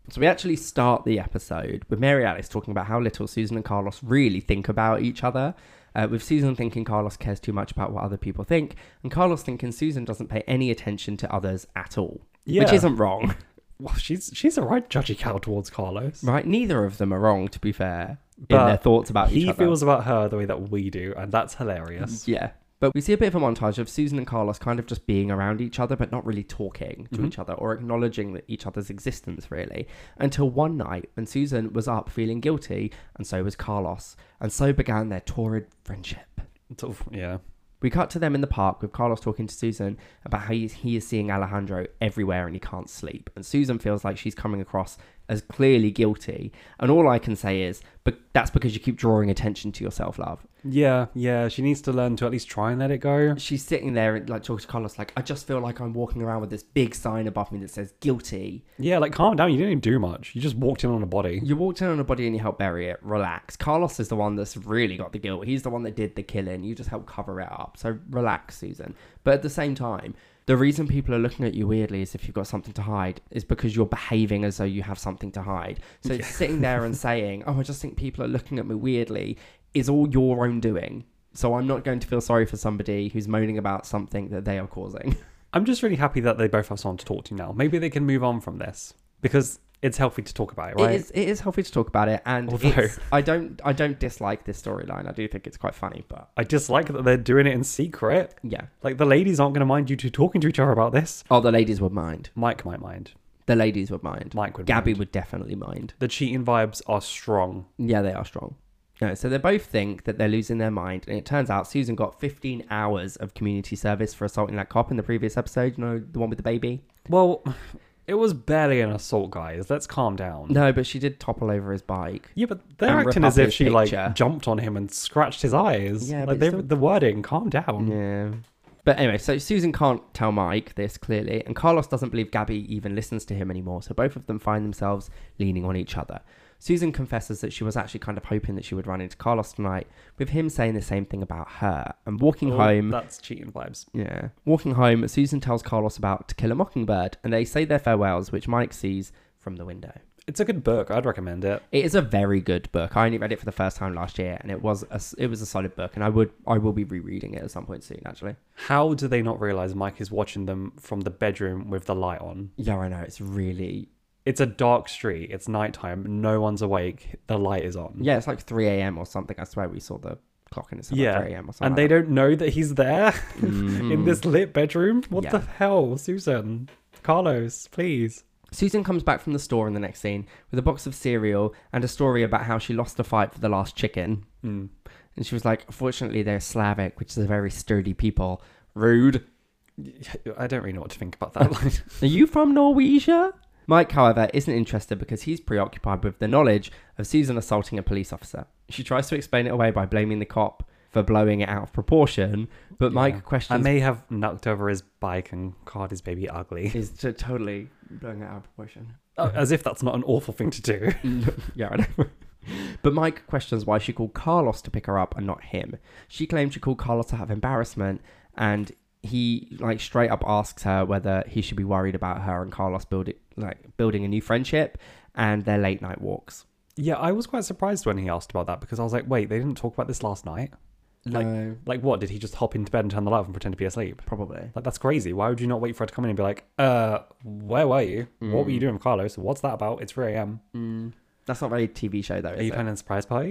So we actually start the episode with Mary Alice talking about how little Susan and Carlos really think about each other. Uh, with Susan thinking Carlos cares too much about what other people think, and Carlos thinking Susan doesn't pay any attention to others at all. Yeah. Which isn't wrong. Well, she's she's a right judgy cow towards Carlos. Right? Neither of them are wrong, to be fair, But in their thoughts about each He other. feels about her the way that we do, and that's hilarious. Yeah. But we see a bit of a montage of Susan and Carlos kind of just being around each other, but not really talking to Mhm. each other or acknowledging each other's existence, really. Until one night when Susan was up feeling guilty, and so was Carlos. And so began their torrid friendship. Sort of, yeah. We cut to them in the park with Carlos talking to Susan about how he's, he is seeing Alejandro everywhere and he can't sleep. And Susan feels like she's coming across as clearly guilty. And all I can say is, but that's because you keep drawing attention to yourself, love. Yeah, yeah, she needs to learn to at least try and let it go. She's sitting there and like talking to Carlos like, I just feel like I'm walking around with this big sign above me that says guilty. Yeah, like, calm down. You didn't even do much. You just walked in on a body. You walked in on a body and you helped bury it. Relax. Carlos is the one that's really got the guilt. He's the one that did the killing. You just helped cover it up. So relax, Susan. But at the same time, the reason people are looking at you weirdly is if you've got something to hide is because you're behaving as though you have something to hide. So Yeah. sitting there and saying, oh, I just think people are looking at me weirdly is all your own doing. So I'm not going to feel sorry for somebody who's moaning about something that they are causing. I'm just really happy that they both have someone to talk to now. Maybe they can move on from this because it's healthy to talk about it, right? It is, it is healthy to talk about it, and Although- it's, I don't I don't dislike this storyline. I do think it's quite funny, but I dislike that they're doing it in secret. yeah. Like, the ladies aren't going to mind you two talking to each other about this. Oh, the ladies would mind. Mike might mind. The ladies would mind. Mike would Gabby mind. would definitely mind. The cheating vibes are strong. Yeah, they are strong. No, so they both think that they're losing their mind, and it turns out Susan got fifteen hours of community service for assaulting that cop in the previous episode. You know, the one with the baby. Well, it was barely an assault, guys. Let's calm down. No, but she did topple over his bike. Yeah, but they're And rip acting up as if his she picture. like jumped on him and scratched his eyes. Yeah, like but they, still- the wording. Calm down. Yeah. But anyway, so Susan can't tell Mike this clearly, and Carlos doesn't believe Gabby even listens to him anymore, so both of them find themselves leaning on each other. Susan confesses that she was actually kind of hoping that she would run into Carlos tonight, with him saying the same thing about her. And walking Oh, home... That's cheating vibes. Yeah. Walking home, Susan tells Carlos about To Kill a Mockingbird, and they say their farewells, which Mike sees from the window. It's a good book. I'd recommend it. It is a very good book. I only read it for the first time last year, and it was a, it was a solid book, and I would I will be rereading it at some point soon, actually. How do they not realize Mike is watching them from the bedroom with the light on? Yeah, I know. It's really... It's a dark street. It's nighttime. No one's awake. The light is on. Yeah, it's like three a.m. or something. I swear we saw the clock and it's like Yeah. three a.m. or something. And they like don't know that he's there Mhm. in this lit bedroom. What Yeah. the hell, Susan? Carlos, please. that. Susan comes back from the store in the next scene with a box of cereal and a story about how she lost a fight for the last chicken. Mm. And she was like, fortunately, they're Slavic, which is a very sturdy people. Rude. I don't really know what to think about that. Are you from Norwegia? Mike, however, isn't interested because he's preoccupied with the knowledge of Susan assaulting a police officer. She tries to explain it away by blaming the cop for blowing it out of proportion, but Mike Yeah. I questions... may have knocked over his bike and called his baby ugly. is to totally blowing it out of proportion. Uh, As if that's not an awful thing to do. Yeah, I know. But Mike questions why she called Carlos to pick her up and not him. She claims she called Carlos out of embarrassment, and he like straight up asks her whether he should be worried about her and Carlos building like building a new friendship and their late night walks. Yeah, I was quite surprised when he asked about that because I was like, wait, they didn't talk about this last night? Like, No, like what? Did he just hop into bed and turn the light off and pretend to be asleep? probably. Like, that's crazy. Why would you not wait for her to come in and be like, uh, where were you? What were you doing with Carlos? What's that about? It's three a.m. Mm, that's not very T V show though, Are is you it? planning a surprise party?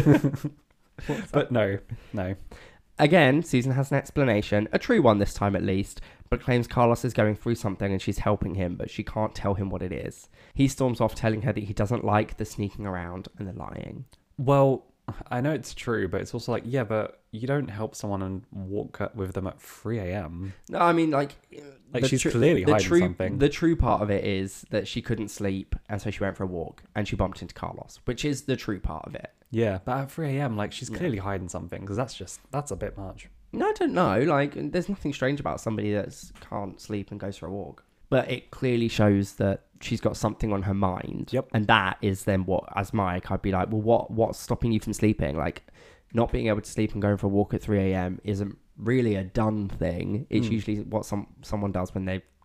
But no, no. Again, Susan has an explanation, a true one this time at least, but claims Carlos is going through something and she's helping him, but she can't tell him what it is. He storms off telling her that he doesn't like the sneaking around and the lying. Well, I know it's true, but it's also like, yeah, but you don't help someone and walk up with them at three a.m. No, I mean, like... Like, the she's tru- clearly the hiding true, something. The true part of it is that she couldn't sleep, and so she went for a walk, and she bumped into Carlos, which is the true part of it. Yeah, but at three a.m., like, she's Yeah. clearly hiding something because that's just, that's a bit much. No, I don't know. Like, there's nothing strange about somebody that can't sleep and goes for a walk. But it clearly shows that she's got something on her mind. Yep. And that is then what, as Mike, I'd be like, well, what what's stopping you from sleeping? Like, not being able to sleep and going for a walk at three a.m. isn't really a done thing. It's Mm. usually what some someone does when they've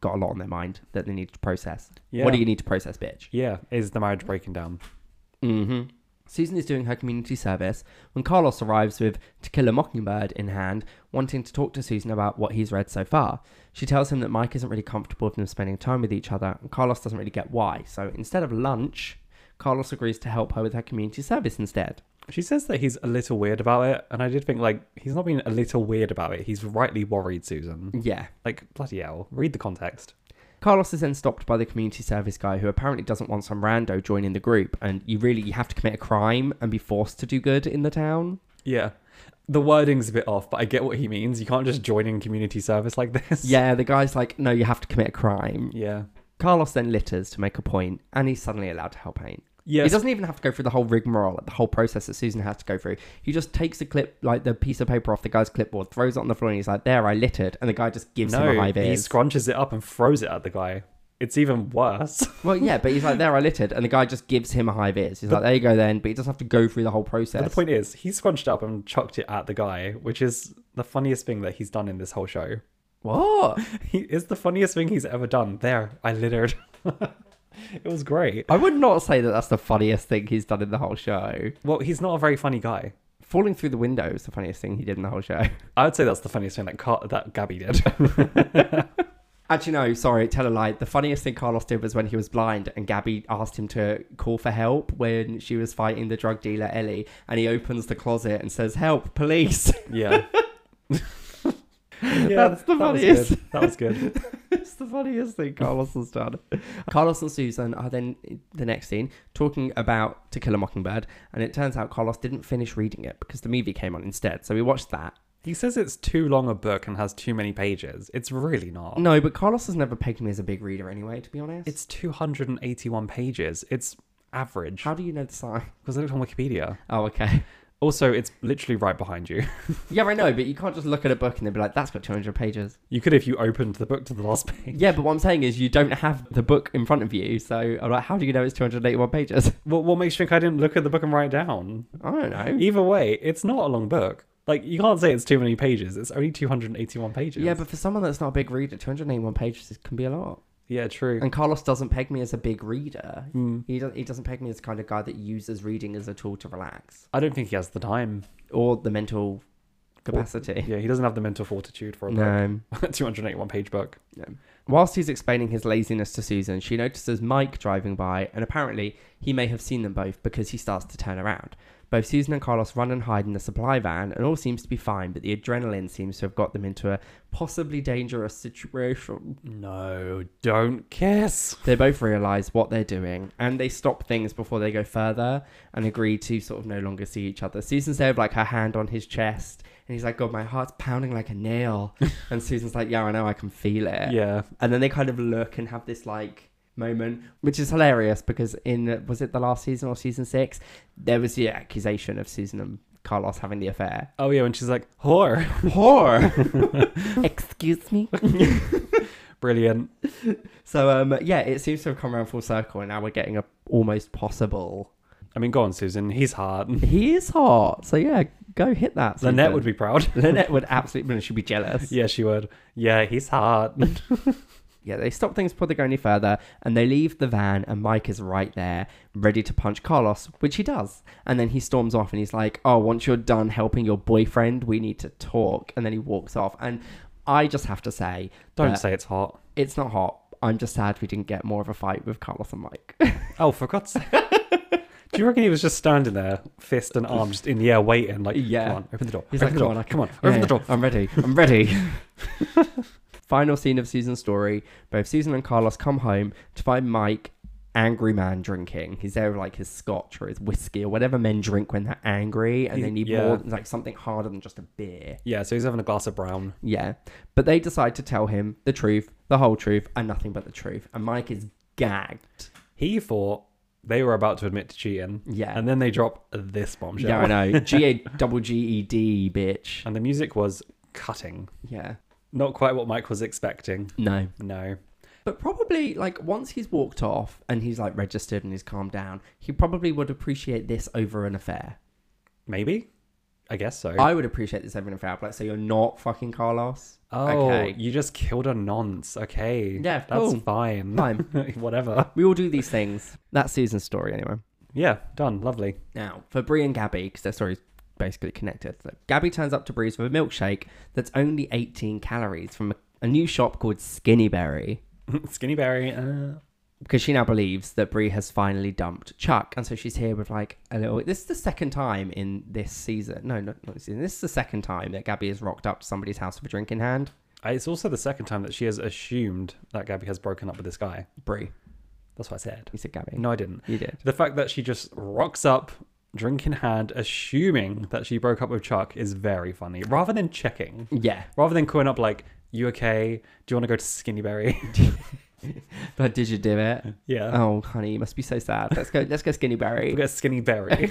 got a lot on their mind that they need to process. Yeah. What do you need to process, bitch? Yeah, is the marriage breaking down? Mm-hmm. Susan is doing her community service when Carlos arrives with To Kill a Mockingbird in hand, wanting to talk to Susan about what he's read so far. She tells him that Mike isn't really comfortable with them spending time with each other, and Carlos doesn't really get why. So instead of lunch, Carlos agrees to help her with her community service instead. She says that he's a little weird about it, and I did think, like, he's not being a little weird about it. He's rightly worried, Susan. Yeah. Like, bloody hell. Read the context. Carlos is then stopped by the community service guy who apparently doesn't want some rando joining the group, and you really you have to commit a crime and be forced to do good in the town. Yeah. The wording's a bit off, but I get what he means. You can't just join in community service like this. Yeah, the guy's like, no, you have to commit a crime. Yeah. Carlos then litters to make a point, and he's suddenly allowed to help paint. Yes. He doesn't even have to go through the whole rigmarole, like the whole process that Susan has to go through. He just takes the clip, like the piece of paper off the guy's clipboard, throws it on the floor, and he's like, there, I littered. And the guy just gives No, him a high he vis. scrunches it up and throws it at the guy. It's even worse. Well, yeah, but he's like, there, I littered. And the guy just gives him a high vis. He's like, there you go then. But he doesn't have to go through the whole process. But the point is, he scrunched up and chucked it at the guy, which is the funniest thing that he's done in this whole show. What? He is the funniest thing he's ever done. There, I littered. It was great. I would not say that that's the funniest thing he's done in the whole show. Well, he's not a very funny guy. Falling through the window is the funniest thing he did in the whole show. I would say that's the funniest thing that Car- that Gabby did. Actually, no, sorry, tell a lie. The funniest thing Carlos did was when he was blind and Gabby asked him to call for help when she was fighting the drug dealer, Ellie. And he opens the closet and says, help, police. Yeah. That's Yeah, the that was funniest. good. That was good. It's the funniest thing Carlos has done. Carlos and Susan are then, the next scene, talking about To Kill a Mockingbird. And it turns out Carlos didn't finish reading it because the movie came on instead. So we watched that. He says it's too long a book and has too many pages. It's really not. No, but Carlos has never pegged me as a big reader anyway, to be honest. It's two hundred eighty-one pages. It's average. How do you know the size? Because I looked on Wikipedia. Oh, okay. Also, it's literally right behind you. Yeah, I know, but you can't just look at a book and then be like, that's got two hundred pages. You could if you opened the book to the last page. Yeah, but what I'm saying is you don't have the book in front of you. So I'm like, how do you know it's two hundred eighty-one pages? What, what makes you think I didn't look at the book and write it down? I don't know. Either way, it's not a long book. Like, you can't say it's too many pages. It's only two hundred eighty-one pages. Yeah, but for someone that's not a big reader, two hundred eighty-one pages is- can be a lot. Yeah, true. And Carlos doesn't peg me as a big reader. Mm. He, doesn't, he doesn't peg me as the kind of guy that uses reading as a tool to relax. I don't think he has the time. Or the mental capacity. Yeah, he doesn't have the mental fortitude for a No. book. two hundred eighty-one page book. No. Whilst he's explaining his laziness to Susan, she notices Mike driving by, and apparently he may have seen them both because he starts to turn around. Both Susan and Carlos run and hide in the supply van, and all seems to be fine, but the adrenaline seems to have got them into a possibly dangerous situation. No, don't kiss. They both realise what they're doing, and they stop things before they go further and agree to sort of no longer see each other. Susan's there with like her hand on his chest, and he's like, God, my heart's pounding like a nail. And Susan's like, yeah, I know, I can feel it. Yeah. And then they kind of look and have this like moment, which is hilarious because in, was it the last season or season six, there was the accusation of Susan and Carlos having the affair. Oh, yeah, when she's like, whore. Whore. Excuse me. Brilliant. So, um, yeah, it seems to have come around full circle, and now we're getting a almost possible. I mean, go on, Susan. He's hard. He is hot. So, yeah, go hit that. Susan. Lynette would be proud. Lynette would absolutely, she'd be jealous. Yeah, she would. Yeah, he's hard. Yeah, they stop things before they go any further, and they leave the van, and Mike is right there, ready to punch Carlos, which he does. And then he storms off, and he's like, oh, once you're done helping your boyfriend, we need to talk. And then he walks off. And I just have to say... Don't say it's hot. It's not hot. I'm just sad we didn't get more of a fight with Carlos and Mike. Oh, for God's sake. Do you reckon he was just standing there, fist and arm, just in the air waiting? Like, Yeah. come on, open the door. He's open like, the come door. on, I come on, Yeah, open the yeah, door. I'm ready. I'm ready. Final scene of Susan's story. Both Susan and Carlos come home to find Mike, angry man, drinking. He's there with like his scotch or his whiskey or whatever men drink when they're angry and He- they need yeah. more, like something harder than just a beer. Yeah, so he's having a glass of brown. Yeah. But they decide to tell him the truth, the whole truth, and nothing but the truth. And Mike is gagged. He thought they were about to admit to cheating. Yeah. And then they drop this bombshell. Yeah, I know. G A double G E D, bitch. And the music was cutting. Yeah. Not quite what Mike was expecting. No. No. But probably, like, once he's walked off and he's, like, registered and he's calmed down, he probably would appreciate this over an affair. Maybe. I guess so. I would appreciate this having a fair play. So you're not fucking Carlos. oh, okay. you just killed a nonce. Okay. Yeah, That's cool. fine. Fine. Whatever. We all do these things. That's Susan's story anyway. Yeah, done. Lovely. Now, for Brie and Gabby, because their story's basically connected. So Gabby turns up to Brie's with a milkshake that's only eighteen calories from a, a new shop called Skinny Berry. Skinny Berry. Uh... Because she now believes that Brie has finally dumped Chuck. And so she's here with like a little... This is the second time in this season. No, not, not this season. This is the second time that Gabby has rocked up to somebody's house with a drink in hand. It's also the second time that she has assumed that Gabby has broken up with this guy. Brie. That's what I said. You said Gabby. No, I didn't. You did. The fact that she just rocks up, drink in hand, assuming that she broke up with Chuck is very funny. Rather than checking. Yeah. Rather than calling up like, you okay? Do you want to go to Skinny Berry? But did you do it? Yeah. Oh, honey, you must be so sad. Let's go. Let's go Skinny Berry. We'll get Skinny Berry.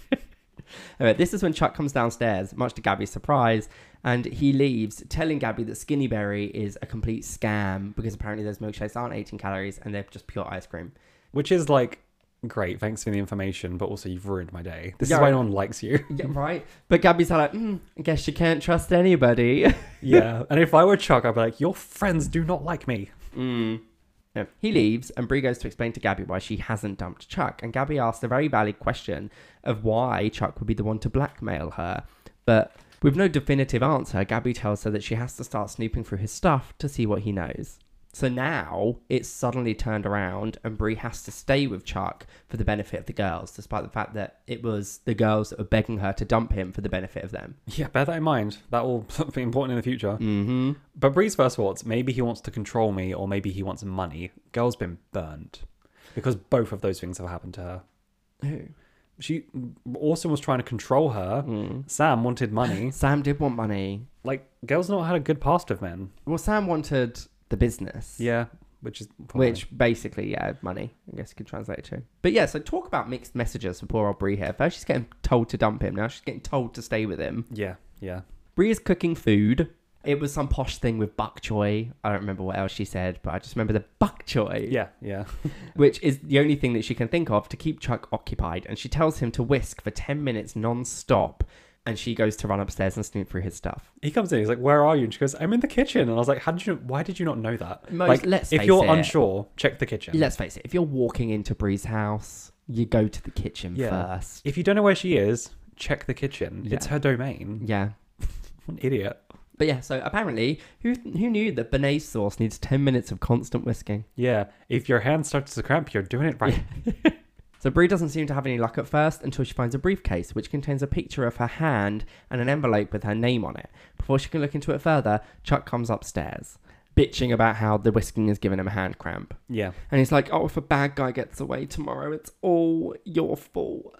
Anyway, this is when Chuck comes downstairs, much to Gabby's surprise, and he leaves, telling Gabby that Skinny Berry is a complete scam because apparently those milkshakes aren't eighteen calories and they're just pure ice cream. Which is like, great, thanks for the information, but also you've ruined my day. This Yeah, is why right. no one likes you. Yeah, right. But Gabby's like, mm, I guess you can't trust anybody. Yeah. And if I were Chuck, I'd be like, your friends do not like me. mm. No. He leaves, and Brie goes to explain to Gabby why she hasn't dumped Chuck. And Gabby asks a very valid question of why Chuck would be the one to blackmail her. But with no definitive answer, Gabby tells her that she has to start snooping through his stuff to see what he knows. So now it's suddenly turned around, and Brie has to stay with Chuck for the benefit of the girls, despite the fact that it was the girls that were begging her to dump him for the benefit of them. Yeah, bear that in mind. That will be important in the future. Mm-hmm. But Bree's first thoughts, maybe he wants to control me or maybe he wants money. Girl's been burned. Because both of those things have happened to her. Who? She also was trying to control her. Mm. Sam wanted money. Sam did want money. Like, girl's not had a good past with men. Well, Sam wanted the business. Yeah, which is... fine. Which basically, yeah, money, I guess you could translate it to. But yeah, so talk about mixed messages for poor old Brie here. First, she's getting told to dump him. Now she's getting told to stay with him. Yeah, yeah. Brie is cooking food. It was some posh thing with bok choy. I don't remember what else she said, but I just remember the bok choy. Yeah, yeah. Which is the only thing that she can think of to keep Chuck occupied. And she tells him to whisk for ten minutes non-stop. And she goes to run upstairs and snoop through his stuff. He comes in, he's like, where are you? And she goes, I'm in the kitchen. And I was like, how did you, why did you not know that? Most- like, let's if face you're it. unsure, check the kitchen. Let's face it, if you're walking into Brie's house, you go to the kitchen Yeah. first. If you don't know where she is, check the kitchen. Yeah. It's her domain. Yeah. What an idiot. But yeah, so apparently, who who knew that béarnaise sauce needs ten minutes of constant whisking? Yeah, if your hand starts to cramp, you're doing it right. So Brie doesn't seem to have any luck at first until she finds a briefcase which contains a picture of her hand and an envelope with her name on it. Before she can look into it further, Chuck comes upstairs, bitching about how the whisking has given him a hand cramp. Yeah. And he's like, oh, if a bad guy gets away tomorrow, it's all your fault.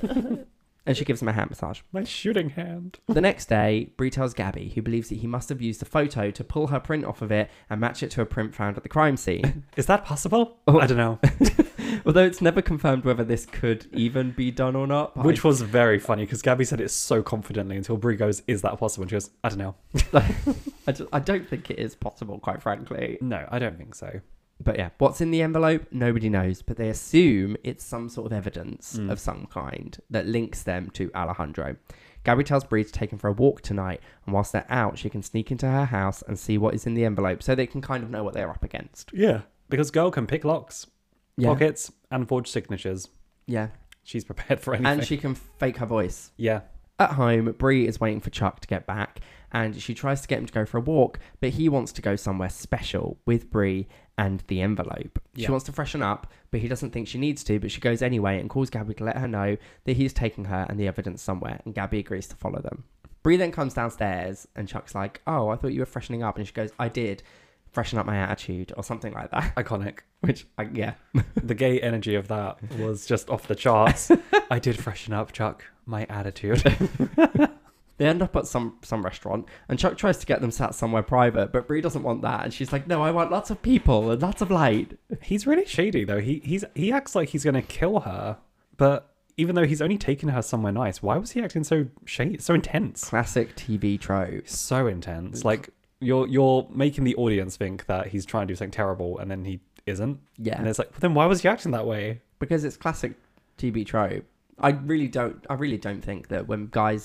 And she gives him a hand massage. My shooting hand. The next day, Brie tells Gabby, who believes that he must have used the photo to pull her print off of it and match it to a print found at the crime scene. Is that possible? Oh. I don't know. Although it's never confirmed whether this could even be done or not. but Which I- was very funny because Gabby said it so confidently until Brie goes, is that possible? And she goes, I don't know. I, just, I don't think it is possible, quite frankly. No, I don't think so. But yeah, what's in the envelope? Nobody knows. But they assume it's some sort of evidence Mm. of some kind that links them to Alejandro. Gabby tells Brie to take him for a walk tonight. And whilst they're out, she can sneak into her house and see what is in the envelope so they can kind of know what they're up against. Yeah. Because girl can pick locks, Yeah. pockets, and forge signatures. Yeah. She's prepared for anything. And she can fake her voice. Yeah. At home, Brie is waiting for Chuck to get back, and she tries to get him to go for a walk, but he wants to go somewhere special with Brie and the envelope. Yeah. She wants to freshen up, but he doesn't think she needs to, but she goes anyway and calls Gabby to let her know that he's taking her and the evidence somewhere, and Gabby agrees to follow them. Brie then comes downstairs, and Chuck's like, oh, I thought you were freshening up, and she goes, I did. Freshen up my attitude, or something like that. Iconic. Which, I, yeah. The gay energy of that was just off the charts. I did freshen up, Chuck. My attitude. They end up at some, some restaurant, and Chuck tries to get them sat somewhere private, but Brie doesn't want that, and she's like, no, I want lots of people and lots of light. He's really shady though. He he's he acts like he's gonna kill her, but even though he's only taken her somewhere nice, why was he acting so shady, so intense? Classic T V trope. So intense. Like you're you're making the audience think that he's trying to do something terrible, and then he isn't. Yeah. And it's like, well, then why was he acting that way? Because it's classic T V trope. I really don't I really don't think that when guys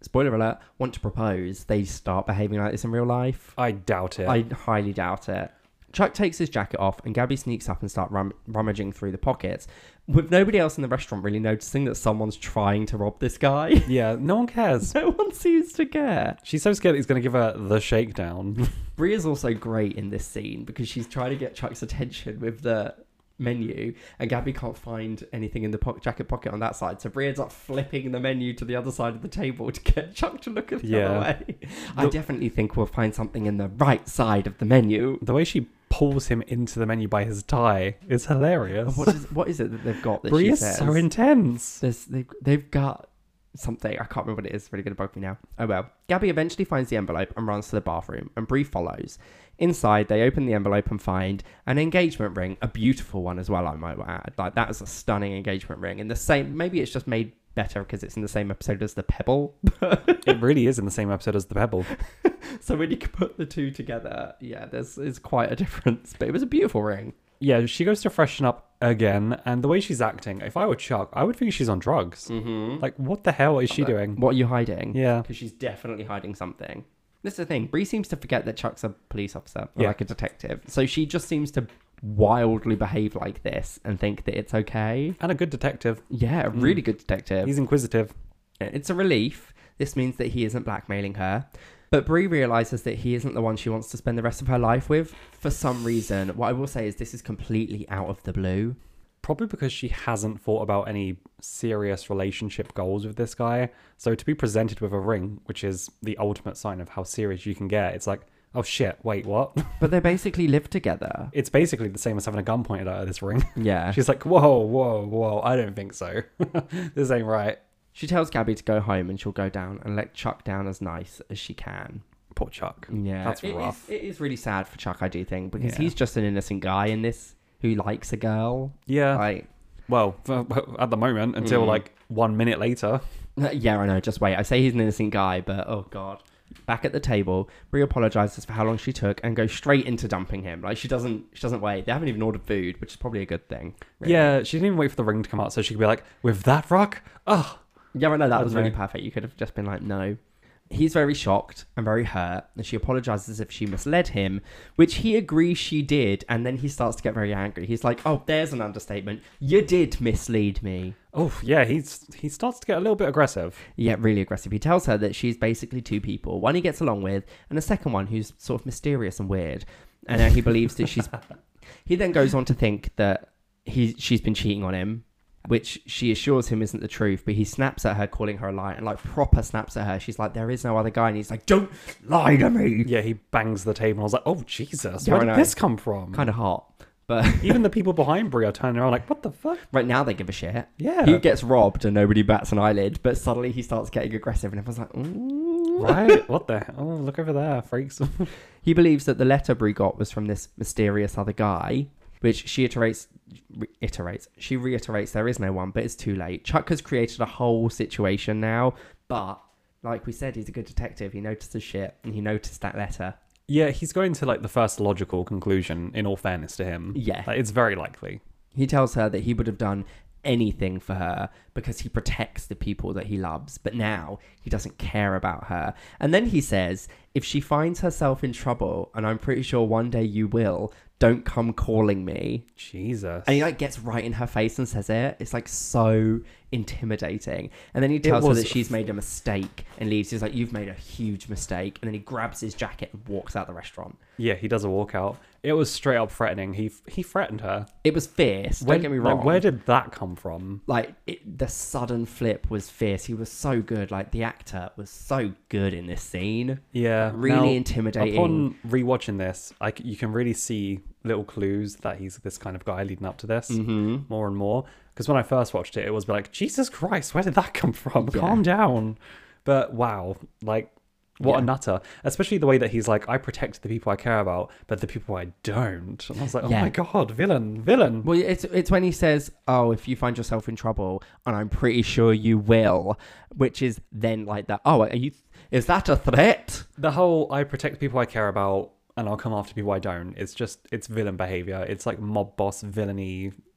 spoiler alert, want to propose, they start behaving like this in real life. I doubt it. I highly doubt it. Chuck takes his jacket off and Gabby sneaks up and starts rum- rummaging through the pockets, with nobody else in the restaurant really noticing that someone's trying to rob this guy. Yeah, no one cares. No one seems to care. She's so scared that he's going to give her the shakedown. Brie is also great in this scene because she's trying to get Chuck's attention with the menu, and Gabby can't find anything in the po- jacket pocket on that side, so Brie ends up flipping the menu to the other side of the table to get Chuck to look at the Yeah. other way. I definitely think we'll find something in the right side of the menu. The way she pulls him into the menu by his tie is hilarious. What is what is it that they've got that Brie she is says? so intense. There's, they've, they've got something. I can't remember what it is. It's really going to bug me now. Oh well. Gabby eventually finds the envelope and runs to the bathroom, and Brie follows. Inside, they open the envelope and find an engagement ring, a beautiful one as well, I might add. Like, that is a stunning engagement ring. In the same, maybe it's just made better because it's in the same episode as the Pebble. It really is in the same episode as the Pebble. So when you put the two together, yeah, there's is quite a difference. But it was a beautiful ring. Yeah, she goes to freshen up again, and the way she's acting, if I were Chuck, I would think she's on drugs. Mm-hmm. Like, what the hell is she doing? What are you hiding? Yeah. Because she's definitely hiding something. This is the thing. Brie seems to forget that Chuck's a police officer, or Yeah. like a detective. So she just seems to wildly behave like this and think that it's okay. And a good detective. Yeah, a really good detective. He's inquisitive. It's a relief. This means that he isn't blackmailing her. But Brie realizes that he isn't the one she wants to spend the rest of her life with for some reason. What I will say is this is completely out of the blue. Probably because she hasn't thought about any serious relationship goals with this guy. So to be presented with a ring, which is the ultimate sign of how serious you can get, it's like, oh shit, wait, what? But they basically live together. It's basically the same as having a gun pointed at her, this ring. Yeah. She's like, whoa, whoa, whoa, I don't think so. This ain't right. She tells Gabby to go home and she'll go down and let Chuck down as nice as she can. Poor Chuck. Yeah. That's it rough. Is, it is really sad for Chuck, I do think, because Yeah. he's just an innocent guy in this who likes a girl. Yeah. Like, Well, at the moment, until Mm. like one minute later. yeah, I know. Just wait. I say he's an innocent guy, but oh god. Back at the table, Brie apologizes for how long she took and goes straight into dumping him. Like she doesn't, she doesn't wait. They haven't even ordered food, which is probably a good thing. really. Yeah, she didn't even wait for the ring to come out so she could be like, with that rock? Oh. Yeah, I know that I was don't really know. perfect. You could have just been like, no. He's very shocked and very hurt, and she apologizes as if she misled him, which he agrees she did, and then he starts to get very angry. He's like, oh, there's an understatement. You did mislead me. Oh, yeah, he's he starts to get a little bit aggressive. Yeah, really aggressive. He tells her that she's basically two people. One he gets along with, and a second one who's sort of mysterious and weird. And uh, he believes that she's... He then goes on to think that he she's been cheating on him, which she assures him isn't the truth, but he snaps at her, calling her a liar, and like proper snaps at her. She's like, there is no other guy, and he's like, don't lie to me. Yeah, he bangs the table and I was like, oh, Jesus, Yeah, where I did know. this come from? Kind of hot. But Even the people behind Brie are turning around like, what the fuck? right now they give a shit. Yeah. He gets robbed and nobody bats an eyelid, but suddenly he starts getting aggressive, and everyone's like, ooh. Right? What the hell? Oh, look over there, freaks. He believes that the letter Brie got was from this mysterious other guy, which she iterates, reiterates. She reiterates there is no one, but it's too late. Chuck has created a whole situation now, but like we said, he's a good detective. He notices shit, and he noticed that letter. Yeah, he's going to like the first logical conclusion, in all fairness to him. Yeah. Like, it's very likely. He tells her that he would have done anything for her because he protects the people that he loves, but now he doesn't care about her. And then he says, if she finds herself in trouble, and I'm pretty sure one day you will, don't come calling me. Jesus. And he like gets right in her face and says it. It's like so intimidating. And then he tells her was- that she's made a mistake and leaves. He's like, you've made a huge mistake. And then he grabs his jacket and walks out the restaurant. Yeah, he does a walkout. It was straight up threatening. He he threatened her. It was fierce. Don't When- get me like, wrong. where did that come from? like it, the sudden flip was fierce. He was so good. Like the actor was so good in this scene. Yeah, Really now, intimidating. Upon rewatching this, like you can really see little clues that he's this kind of guy leading up to this Mm-hmm. more and more. Because when I first watched it, it was like, Jesus Christ, where did that come from? Yeah. Calm down. But wow, like what Yeah. a nutter! Especially the way that he's like, I protect the people I care about, but the people I don't. And I was like, oh Yeah. my god, villain, villain. Well, it's it's when he says, "Oh, if you find yourself in trouble, and I'm pretty sure you will," which is then like that. Oh, are you? Is that a threat? The whole I protect people I care about and I'll come after people I don't. It's just, it's villain behavior. It's like mob boss villainy.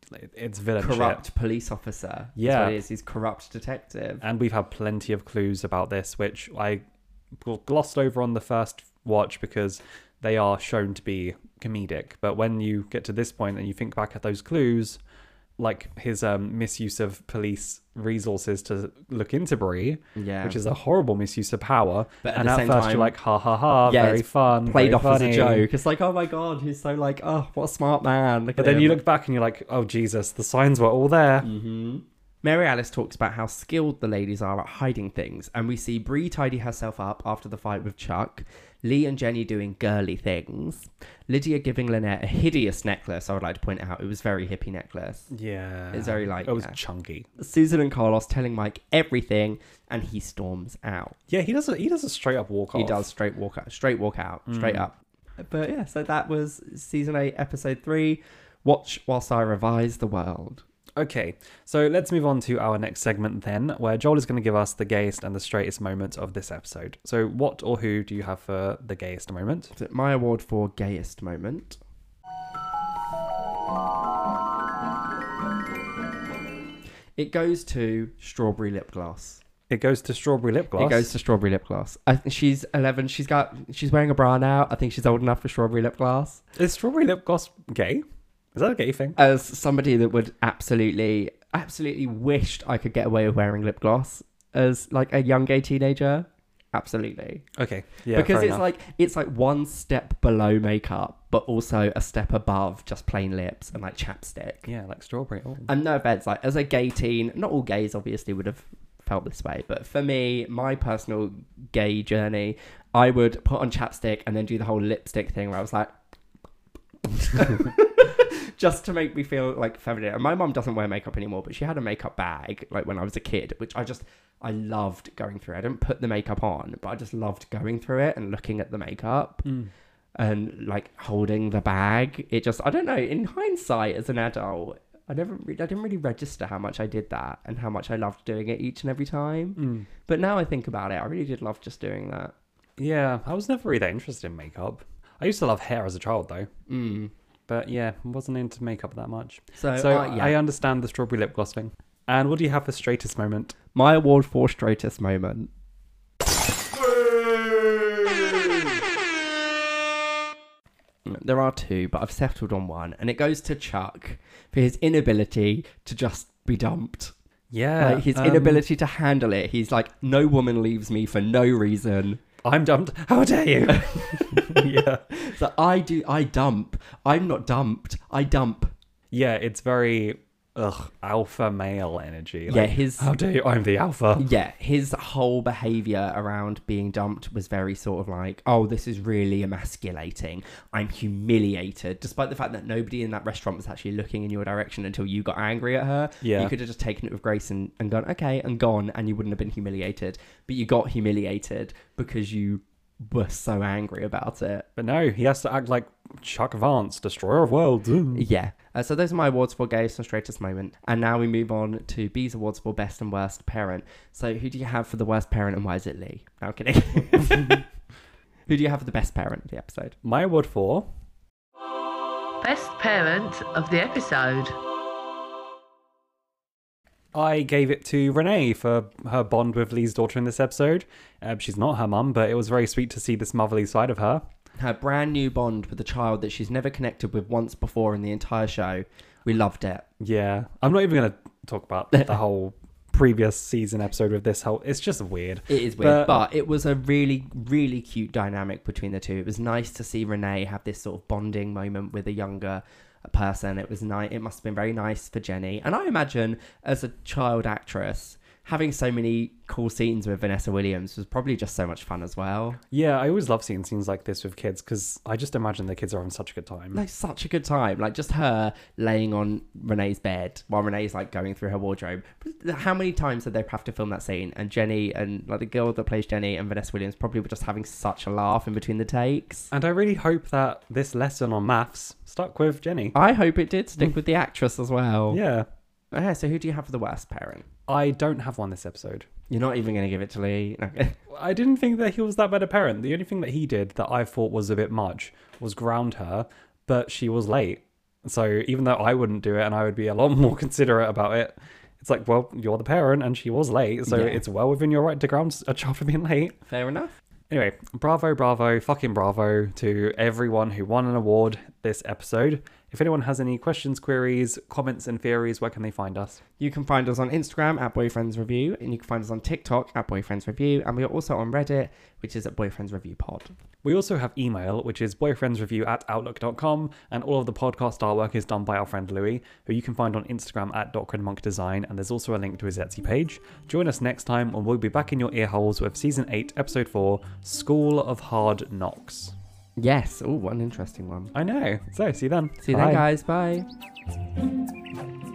it's villain corrupt shit. police officer. Yeah. That's what it is. He's corrupt detective. And we've had plenty of clues about this, which I glossed over on the first watch because they are shown to be comedic. But when you get to this point and you think back at those clues, like his um, misuse of police resources to look into Bree, Yeah. which is a horrible misuse of power. But at and the at same first time- you're like, ha ha ha, Yeah, very it's fun, Played very off funny. as a joke. It's like, oh my god, he's so like, oh, what a smart man. Look But at then you him. look back and you're like, oh Jesus, the signs were all there. Mm-hmm. Mary Alice talks about how skilled the ladies are at hiding things, and we see Bree tidy herself up after the fight with Chuck, Lee and Jenny doing girly things, Lydia giving Lynette a hideous necklace. I would like to point out it was very hippie necklace. Yeah. It's very like It was yeah. chunky. Susan and Carlos telling Mike everything, and he storms out. Yeah, he does a, he does a straight up walk off. He does straight walk out, straight walk out, straight up. But yeah, so that was season eight, episode three. Watch whilst I revise the world. Okay, so let's move on to our next segment then, where Joel is going to give us the gayest and the straightest moment of this episode. So what or who do you have for the gayest moment? So my award for gayest moment. It goes to Strawberry Lip Gloss. It goes to Strawberry Lip Gloss. It goes to Strawberry Lip Gloss. I, she's eleven. She's got. She's wearing a bra now. I think she's old enough for Strawberry Lip Gloss. Is Strawberry Lip Gloss gay? Is that a gay thing? As somebody that would absolutely, absolutely wished I could get away with wearing lip gloss as like a young gay teenager. Absolutely. Okay, yeah, because fair it's enough. like it's like one step below makeup, but also a step above just plain lips and like chapstick. Yeah, like strawberry. Oh. And no offense, like as a gay teen, not all gays obviously would have felt this way, but for me, my personal gay journey, I would put on chapstick and then do the whole lipstick thing where I was like just to make me feel like feminine. And my mum doesn't wear makeup anymore, but she had a makeup bag like when I was a kid, which I just I loved going through. I didn't put the makeup on, but I just loved going through it and looking at the makeup Mm. and like holding the bag. It just I don't know, in hindsight as an adult, I never re- I didn't really register how much I did that and how much I loved doing it each and every time. Mm. But now I think about it, I really did love just doing that. Yeah, I was never really that interested in makeup. I used to love hair as a child though. Mm. But yeah, wasn't into makeup that much. So, So uh, yeah. I understand the strawberry lip gloss thing. And what do you have for straightest moment? My award for straightest moment. There are two, but I've settled on one, and it goes to Chuck for his inability to just be dumped. Yeah, Like his um, inability to handle it. He's like, no woman leaves me for no reason. I'm dumped. How dare you? Yeah. So I do, I dump. I'm not dumped. I dump. Yeah, it's very ugh alpha male energy. Yeah, Like, his how dare you? I'm the alpha. yeah, his whole behavior around being dumped was very sort of like, oh, this is really emasculating. I'm humiliated, despite the fact that nobody in that restaurant was actually looking in your direction until you got angry at her. Yeah. You could have just taken it with grace and, and gone, okay, and gone, and you wouldn't have been humiliated. But you got humiliated because you were so angry about it. But no, he has to act like Chuck Vance, destroyer of worlds. Ooh. Yeah. Uh, so those are my awards for gayest and straightest moment. And now we move on to B's awards for best and worst parent. So who do you have for the worst parent and why is it Lee? No, I'm kidding. Who do you have for the best parent of the episode? My award for Best parent of the episode. I gave it to Renee for her bond with Lee's daughter in this episode. Uh, she's not her mum, but it was very sweet to see this motherly side of her. Her brand new bond with a child that she's never connected with once before in the entire show. We loved it. Yeah, I'm not even going to talk about the whole previous season episode with this whole... It's just weird. It is weird, But- but, it was a really, really cute dynamic between the two. It was nice to see Renee have this sort of bonding moment with a younger person. It was nice. It must have been very nice for Jenny. And I imagine as a child actress, having so many cool scenes with Vanessa Williams was probably just so much fun as well. Yeah, I always love seeing scenes like this with kids because I just imagine the kids are having such a good time. Like such a good time. Like just her laying on Renee's bed while Renee's like going through her wardrobe. How many times did they have to film that scene? And Jenny and like the girl that plays Jenny and Vanessa Williams probably were just having such a laugh in between the takes. And I really hope that this lesson on maths stuck with Jenny. I hope it did stick with the actress as well. Yeah. Okay, so who do you have for the worst parent? I don't have one this episode. You're not even going to give it to Lee? Okay. I didn't think that he was that bad a parent. The only thing that he did that I thought was a bit much was ground her, but she was late. So even though I wouldn't do it and I would be a lot more considerate about it, it's like, well, you're the parent and she was late, so Yeah. it's well within your right to ground a child for being late. Fair enough. Anyway, bravo, bravo, fucking bravo to everyone who won an award this episode. If anyone has any questions, queries, comments, and theories, where can they find us? You can find us on Instagram at Boyfriends Review, and you can find us on TikTok at Boyfriends Review, and we are also on Reddit, which is at Boyfriends Review Pod. We also have email, which is boyfriendsreview at outlook dot com, and all of the podcast artwork is done by our friend Louis, who you can find on Instagram at Monk Design, and there's also a link to his Etsy page. Join us next time, when we'll be back in your ear holes with Season eight, Episode four, School of Hard Knocks. Yes. Oh, what an interesting one. I know. So, see you then. See you Bye. then, guys. Bye.